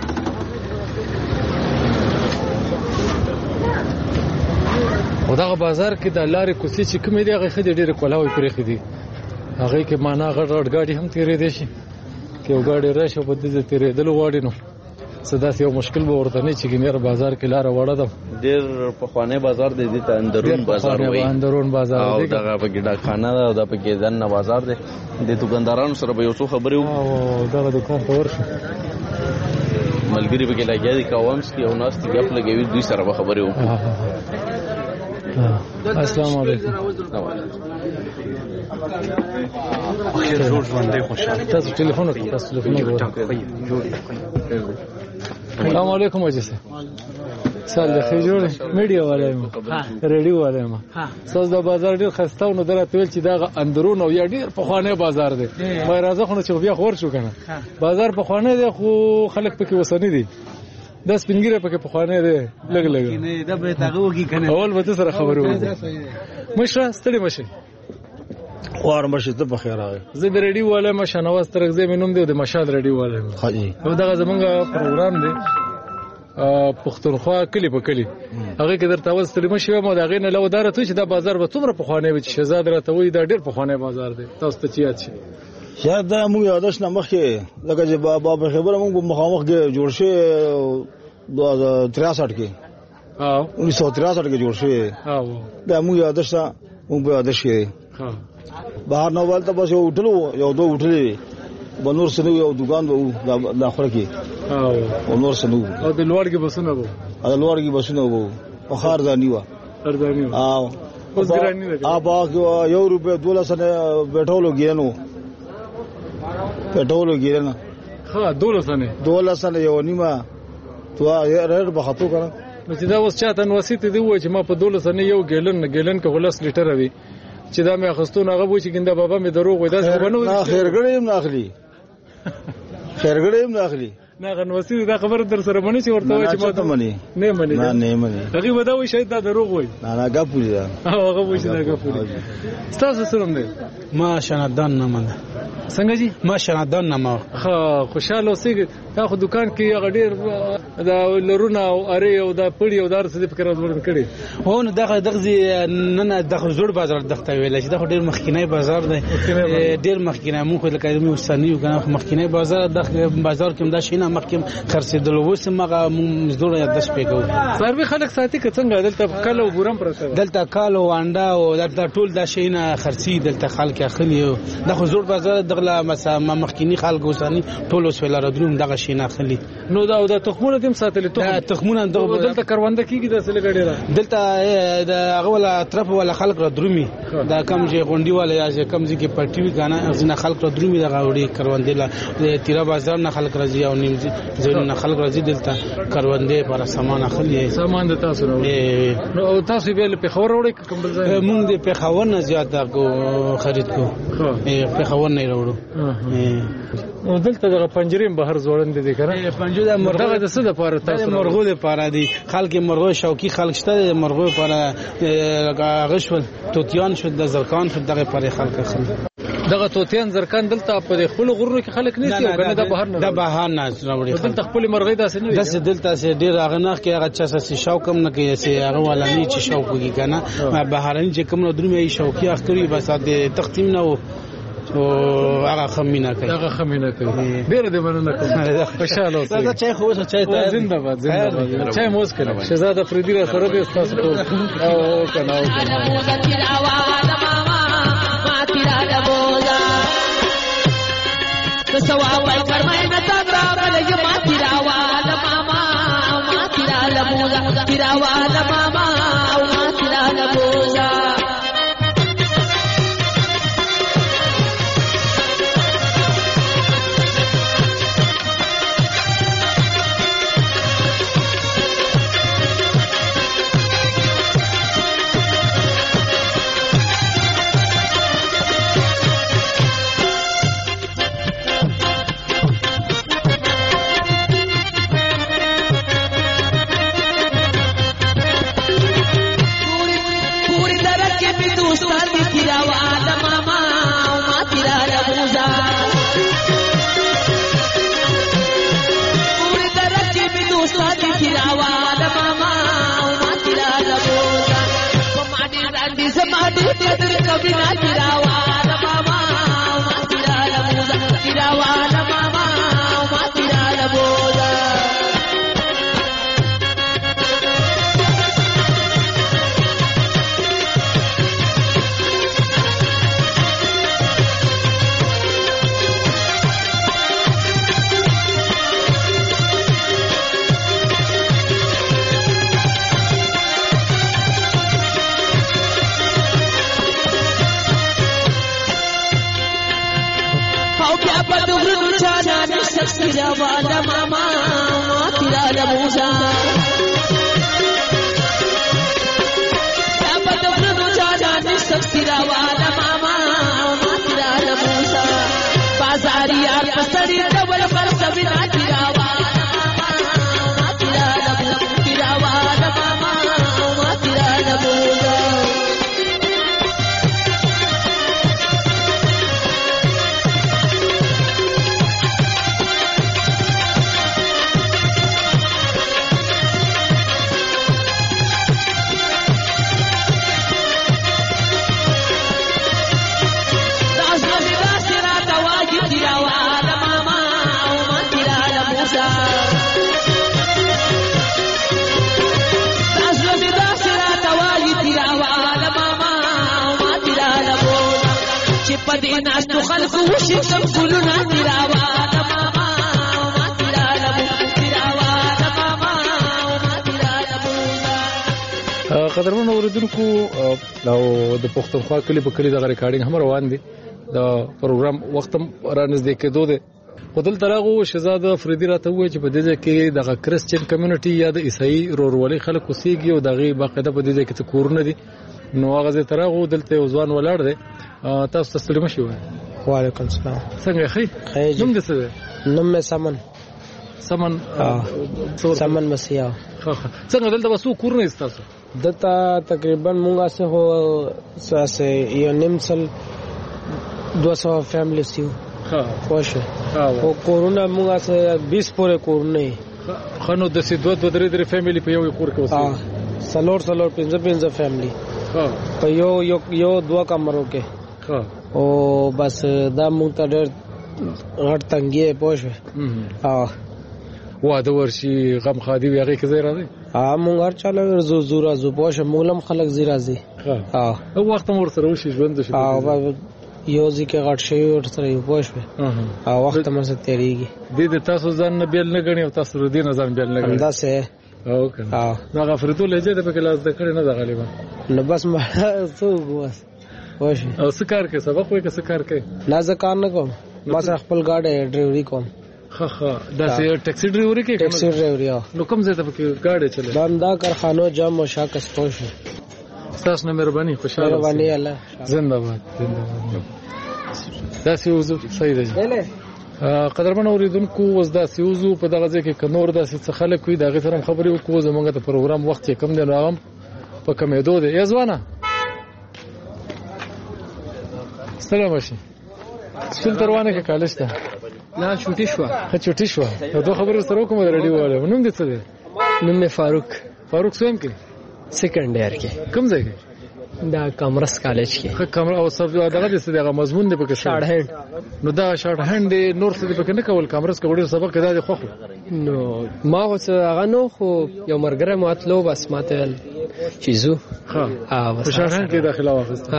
[SPEAKER 4] او دا بازار کې د لارې کوڅې چې کومې دی هغه خدي ډېر کولاوي پرې خدي هغه کې معنا غړ غاډي هم تیرې دي شي کې یو غاډي راشه په دې تیرې دلو واډي نو صدا یو مشکل به ورته نه چې ګنیر بازار کې لار وړه ده
[SPEAKER 5] ډېر په خوانه بازار دی ته اندرون بازار وایي
[SPEAKER 4] اندرون بازار
[SPEAKER 5] دی دا په ګډه خانه ده دا په کې ځنه بازار دی د دکاندارانو سره به یو څه خبرې وو
[SPEAKER 4] او دا دکان ته ورشه
[SPEAKER 5] ملګری به کې لګیا دي کومس کې او ناس ته غپ لګوي دوی سره به خبرې وو
[SPEAKER 4] السلام علیکم
[SPEAKER 16] خیر جوړ باندې خوشاله
[SPEAKER 4] تاسو ټلیفون وکړئ السلام علیکم اجازه سال د خجور میډیا والے ما ریډیو والے ما ساز د بازار ډیر خستاو نو درته ویل چې دا اندرون او یا ډیر په خوانه بازار دی مې راځه خو چې بیا خور شو کنه بازار په خوانه دی خو خلک پکې وسنی دي د سپینګره پکې په خوانه دی لګ
[SPEAKER 16] نه دا به تاغه وږي کنه
[SPEAKER 4] اول به سره خبرو مشه ستړي مشه
[SPEAKER 17] خوار مشه ته بخیر راغی
[SPEAKER 4] زه د ریډیو والے ما شنواز ترغزه مینوم دی د مشال ریډیو والے
[SPEAKER 17] خاجي
[SPEAKER 4] او دغه زمونږ پروګرام دی پښتونخوا کلی په کلی هغه کې درته اول ستړي مشه مو دا غینه لو دار ته چې دا بازار به څومره په خوانه وي چې شهزاد راته وي دا ډیر په خوانه بازار دی تاسو ته چی یاد شي
[SPEAKER 17] شاید دا موږ یادش نه مخکې لکه چې بابا خبره موږ مخامخ کې جوړ شي 2063 کې 1963 کې جوړ شي دا موږ یادش نه موږ یادش کې بهر نو ولته بس یو وټلو یو دوه وټلې بنور سنو یو دکان وو داخله کې او نور سنو
[SPEAKER 4] او د لوړ کې بسونه وو
[SPEAKER 17] د لوړ کې بسونه وو او خاردانی وو
[SPEAKER 4] خاردانی وو اوس ګرانی ده
[SPEAKER 17] یو روپے 12 سنه بیٹھولو ګینو پټولو ګیرنه
[SPEAKER 4] ها 12 سنه
[SPEAKER 17] یو نیمه تو رر بخاتو کړه
[SPEAKER 4] نو چې دا اوس چاته وسیت دی و چې ما په 12 سنه یو ګیلن کې غلس لیټر وي چې دا مې اخستون هغه و چې ګنده بابا مې دروغ وای دا څه بنو
[SPEAKER 17] نه خیرګړې هم ناخلی خیرګړې هم ناخلی
[SPEAKER 4] نه غنوسی دا خبر در سره منی چې ورته وای چې ما ته
[SPEAKER 17] منی
[SPEAKER 4] نه منی
[SPEAKER 17] نه منی
[SPEAKER 4] هغه ودا وای شاید دا دروغ وای
[SPEAKER 17] نه غپوري دا
[SPEAKER 4] هغه وای چې دا غپوري تاسو سره نه
[SPEAKER 18] ما شنادان نه منه
[SPEAKER 4] څنګه جی
[SPEAKER 18] ما شنادان نه ما
[SPEAKER 4] خوشاله اوسې تا خو دکان کې هغه ډیر دا لرونه او اری او دا پړی او دار څه د فکر ورته کړی
[SPEAKER 18] هو نو دغه نه دغه زوړ بازار دغه ویل چې دغه ډیر مخکینی بازار دی ډیر مخکینی مو خو لکه مې وسانی کنه مخکینی بازار دغه بازار کې دا شینه مخکیم خرڅېدل وس مغه مزدور یا 10 پیګو
[SPEAKER 4] سروي خلک ساتي که څنګه دلته کله وګورم پرته
[SPEAKER 18] دلته کالو وانډا او دلته ټول دا شینه خرڅي دلته خلک اخلي دغه زوړ بازار دغه مخکینی خلک وسانی ټول وس ویل راډرو دغه شینه اخلي
[SPEAKER 4] نو دا تخمونه دیم ساتل
[SPEAKER 18] تخمونه
[SPEAKER 4] دلته کرونده کیږي د سلګړی را
[SPEAKER 18] دلته د غولا طرف ولا خلک را درومي دا کم چې غونډي والا یا کم چې پټي وی کنه ځنه خلک را درومي دغه وړي کرونده لا تیرا بازار نه خلک راځي او نیم ځینې خلک راځي دلته کرونده پر سامان اخلي
[SPEAKER 4] سامان د تاسو نو او تاسو به په خبر وړي کوم بل ځای
[SPEAKER 18] مونږ د په خبر نه زیات کو خرید کو په خبر نه وړو
[SPEAKER 4] نو دلته د پنجریم بهر زوړند دي کنه
[SPEAKER 18] پنجو د مرغه
[SPEAKER 4] د څه د پاره تاسو
[SPEAKER 18] مرغو د پاره دي خلک مرغو شوقي خلک شته مرغو لپاره غشول توتیان شو د زرکان شو دغه پاره خلک خل
[SPEAKER 4] دغه توتیان زرکان دلته په خپل غرونو کې خلک نه دي کنه د بهر نه
[SPEAKER 18] د بهر نه راوړي
[SPEAKER 4] دلته خپل مرغې داسې نه
[SPEAKER 18] داسې دلته سه ډیر اغناخ کې هغه چا شوق هم نه کوي سه هغه ولانی چې شوق کوي کنه بهرني چې کوم درمه شوقي اخري بس د تختیم نه او هغه خمینه کوي
[SPEAKER 4] هغه خمینه کوي ډیر دې مننه کوم خوشاله اوسئ
[SPEAKER 18] دا چای خو چای ته
[SPEAKER 4] زنده باد چای موس کړه شهزاده فریدی را سره به تاسو ټول او کناو
[SPEAKER 19] سوا پای کرمای نتا راغله ما تیراواله ماما ما تیراله بوزا تیراواله ماما ما تیراله بوزا कभी ना तिरावाला मामा मा तिराला बोला तिरावाला मामा मा तिराला बोला तिरावाला मामा मा तिराला बोला क्या बदल जाना सब तिरावाला मामा मा तिराला बोला बाजारी यार पसरी डबल पर सभी ना तिरावाला मामा मा तिराला बोला तिरावाला मामा मा तिराला बोला پدې ناس تو خلکو وشي سم ګلونه تیراواله ماما ما تیراله ماما ما تیراله
[SPEAKER 4] قدرمن اوریدونکو او د پښتونخوا کلی په کلی د ریکارډینګ هم روان دي د پروګرام وخت را نږدې کېدو دي خپل ترغه شهزاده فریدی راته وایي چې په دې کې د کرسچن کمیونټي یا د عیسائی رورولي خلکو سیږي او دغه باقاعده په دې کې څه کورونه دي نو هغه ترغه دلته ځوان ولاړ دی تاسو تسلیم شئ.
[SPEAKER 20] وعلیکم السلام.
[SPEAKER 4] څنګه خیر؟ نوم دې څه دی؟
[SPEAKER 20] نوم مې سمن. سمن مسیح.
[SPEAKER 4] څنګه دلته وسو کورونه استاسو؟
[SPEAKER 20] دلته تقریبا مونږه سه هو ساسه یو نیمسل 200 فیملی سیو. خوشه. او کورونه مونږه سه 20 پورې کورونه.
[SPEAKER 4] خنو د سې 2-3 فیملی په یو کور کې وسو.
[SPEAKER 20] سلور 15 فیملی. په یو 2 کمرو کې. او بس دا مونږ ته ډېر غټ تنګي پوښه.
[SPEAKER 4] واده ورشي غم خادي ویغه کې ځای راځي.
[SPEAKER 20] مونږ هر چاله ورزو زورا زو پوښه مولم خلک زی راځي.
[SPEAKER 4] او وخت مور سره وشي ژوند شي.
[SPEAKER 20] یو ځکه غټ شي ور سره یو پوښه. وخت مر سره تیریږي.
[SPEAKER 4] د تاسو ځان نه بیل نه غني او تاسو ردی نه ځان بیل نه غني.
[SPEAKER 20] دا سه
[SPEAKER 4] اوکې. نو غفرتو لهجه د پکې لاس د کړي نه غالبا.
[SPEAKER 20] نو بس ما څو بس. پوښه.
[SPEAKER 4] او سکار کې سبق وای که سکار کې؟
[SPEAKER 20] نه زکار نه کوم. بس خپل ګاډي ډرایوري کوم.
[SPEAKER 4] دا سه ټیکسي ډرایوري کې؟
[SPEAKER 20] ټیکسي ډرایوري.
[SPEAKER 4] نو کوم ځای ته پکې ګاډي چلے؟
[SPEAKER 20] دا کارخانو جام او شاکس پوښه.
[SPEAKER 4] تاسو نه مهرباني خوشاله.
[SPEAKER 20] مهرباني الله.
[SPEAKER 4] زنده باد. دا سی وزو صحیح دی. قدرمن اوریدونکو وز دا سی وزو په دغه ځای کې کنور دا څه خلک وي دا غي سره خبرې وکړو. زمونږ ته پروګرام وخت کم دی نو هغه په کمیدو دی. یزوانه سلام وشي سول تروانه کې کالج ته
[SPEAKER 20] نه چوټي
[SPEAKER 4] شو. نو دوه خبرې سره کوم د رادیو والے. نوم دې څه دی؟
[SPEAKER 20] نوم مې فاروق سویم کې
[SPEAKER 2] سیکنډ ایئر کې.
[SPEAKER 4] کوم ځای کې؟
[SPEAKER 2] دا کامرس کالج کې.
[SPEAKER 4] کامرس او سب دغه د څه دغه مضمون دی پکې شارټ هند. نو دا شارټ هند نور څه دی پکې نه کول. کامرس کې وړي سبق کې دا دی خو
[SPEAKER 2] نو ما اوس هغه نو خو یو مرګره ماتلو بس ماته چیزو.
[SPEAKER 4] په شارټ هند کې داخله واخیسته.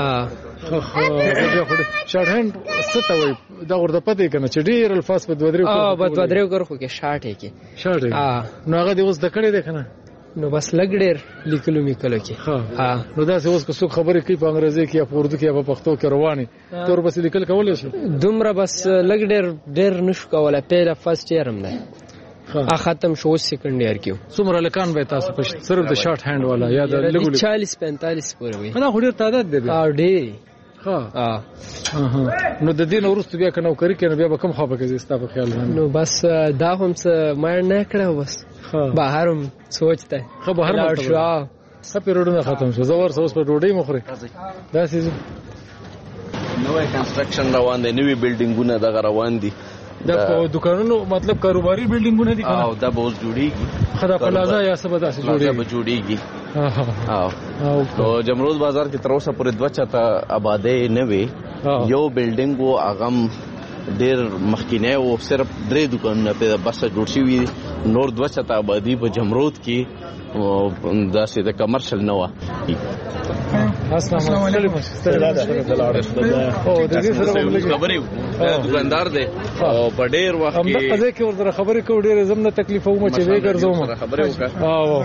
[SPEAKER 4] شارټ هند څه ته وایي؟ دا ورته پته کنه چې ډیر الفاظ په
[SPEAKER 2] 2-3 کرخو کې شارټ کې.
[SPEAKER 4] نو هغه دی اوس د کړي دی کنه.
[SPEAKER 2] نو بس لګ ډیر لیکلو میکلو کې.
[SPEAKER 4] نو دا اوس کو څوک خبرې کوي په انګریزي کې یا په اردو کې یا په پښتو کې رواني تور بس لیکل کولای شي.
[SPEAKER 2] دومره بس لګ ډیر نشو کولای. پیله فرست ایئر هم نه ختم شو سیکنډ ایئر کې.
[SPEAKER 4] څومره لکان به تاسو په صرف د شارټ هند والا یا د لګول
[SPEAKER 2] 40-45 پورې وي.
[SPEAKER 4] دا خو ډیر تعداد دی.
[SPEAKER 2] ډیر.
[SPEAKER 4] نو د دین ورستو بیا کنه نوکری کنه بیا به کم خو به کې زستا په خیال باندې.
[SPEAKER 2] نو بس دا هم څه مړ نه کړو بس بهرم سوچته.
[SPEAKER 4] خو بهر ما شو سپې روډونه ختم شو. زور اوس په ډوډۍ مخوري. دا سیزو
[SPEAKER 5] نوې کنستراکشن روان دي. نوې بلډینګونه دغه روان دي.
[SPEAKER 4] دا په دکانونو مطلب کاروباري بلډینګونه دي کنه.
[SPEAKER 5] او دا به اوس جوړیږي.
[SPEAKER 4] خدا پلازا یا سبا داسې
[SPEAKER 5] جوړیږي. او جمرود بازار کې تر اوسه پورې 2 چته آبادې نه وي. یو بلډینګ وو اغم ډیر مخکینه او صرف 3 دکانونه په بس جوړ شوی. نور 2 چته آبادی په جمرود کې دا سې د کمرشل نه و.
[SPEAKER 4] السلام علیکم. او د دې سره
[SPEAKER 5] خبرې دکاندار دی او په ډیر وخت کې
[SPEAKER 4] هم د کې ورته خبرې کوي. ډیر زمنه تکلیف و چې وی ګرځوم
[SPEAKER 5] خبرې وکړه.
[SPEAKER 4] او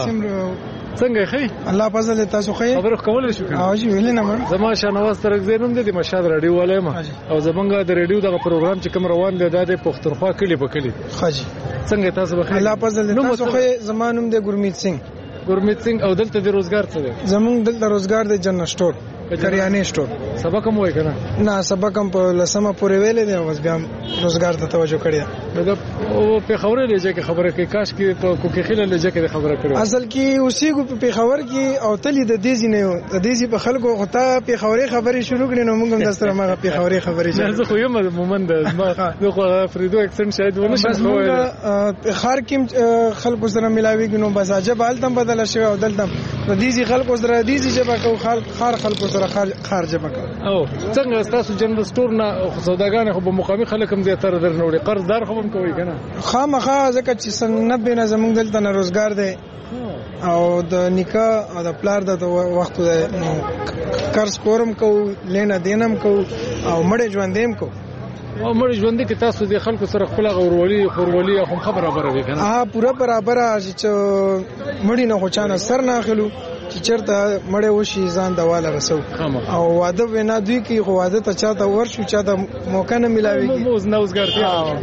[SPEAKER 4] څنګه خې
[SPEAKER 21] الله فضل تاسو خې
[SPEAKER 4] خبرې کولای شو.
[SPEAKER 21] او جی ویل نه ما
[SPEAKER 4] زما شنواز ترک زینوم د مشاد رادیو والے ما او زمونږ د رادیو دغه پروګرام چې کوم روان دی د پښتونخوا کلی په کلی.
[SPEAKER 21] خاجي
[SPEAKER 4] څنګه تاسو بخیر؟
[SPEAKER 21] الله فضل تاسو خې زمانوم د ګورمیت سنگ.
[SPEAKER 4] او دلته د روزګار څه دی؟
[SPEAKER 21] زمونږ دلته روزګار د جنرال سٹور کریانه سٹور.
[SPEAKER 4] سبق هم وای کنه؟
[SPEAKER 21] نه سبق هم په لسمه پورې ویلې دی. اوس بیا روزګار ته توجه کړی.
[SPEAKER 4] دا او په خبره لږه کې خبره کوي. کاش کې په کوکه خله لږه کې خبره کړو.
[SPEAKER 21] اصل کې اوسېګو په خبر کې او تلی د دیزی نه یو د دیزی په خلکو غوته په خبرې شروع کړي. نو موږ هم د سره ما په خبرې
[SPEAKER 4] زه خو یم مومند زه خو فریدو اکسنټ شاید ونه شم
[SPEAKER 21] په خار کې خلکو سره ملاوي نو بس عجب حالتم بدل شوی. او دلته د دیزی خلکو سره دیزی جبا کو خار خلکو سره خار جبا کو.
[SPEAKER 4] او څنګه تاسو جنرال سٹور نه سوداګان خو به مقامي خلک هم زیاتره درنوړي. قرضدار خو هم کوي کنه.
[SPEAKER 21] خامخا ځکه چې 90 نه زمونږ دلته نه روزګار دی او د نکاح او د پلار د وخت د قرض کورم کو لینا دینم کو او مړ ژوندیم کو.
[SPEAKER 4] او مړ ژوند کې تاسو د خلکو سره خپل خورولي هم خبره برابر
[SPEAKER 21] وکړه. پورا برابر چې مړی نه خو چانه سر نه اخلو چې چرته مړ وشي ځان دواله رسو. او واده وینا دوی کې خو واده ته چاته ورشو چاته موقع نه ملاويږي.
[SPEAKER 4] موز نه وزګارتي.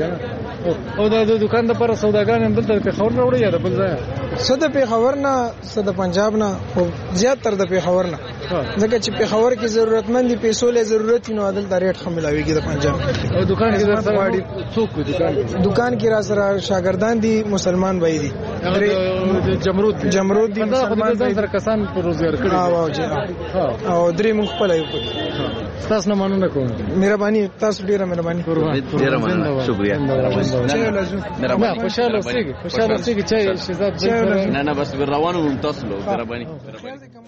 [SPEAKER 4] او د دکان د پر سوداګان هم دلته په خبر نه وړي یا د بل ځای؟
[SPEAKER 21] صد په خبر نه صد پنجاب نه خو زیات تر د په خبر نه. ځکه چې په خبر کې ضرورتمند دي پیسو له ضرورت نو عدل د ریټ خملاويږي د پنجاب
[SPEAKER 4] او دکان کې سره څوک
[SPEAKER 21] دکان کې را سره شاګردان دي مسلمان وای دي جمرود دي مسلمان
[SPEAKER 4] سره کسان پر روزګار کړي
[SPEAKER 21] او درې مخ په لایو
[SPEAKER 4] تاسو نه مننه کوم
[SPEAKER 21] مهرباني تاسو ډیره مهرباني
[SPEAKER 5] ډیره مننه شکریا
[SPEAKER 4] خوشاله اوسئ چې شهزاد
[SPEAKER 5] نه بس روانو تاسو له مهرباني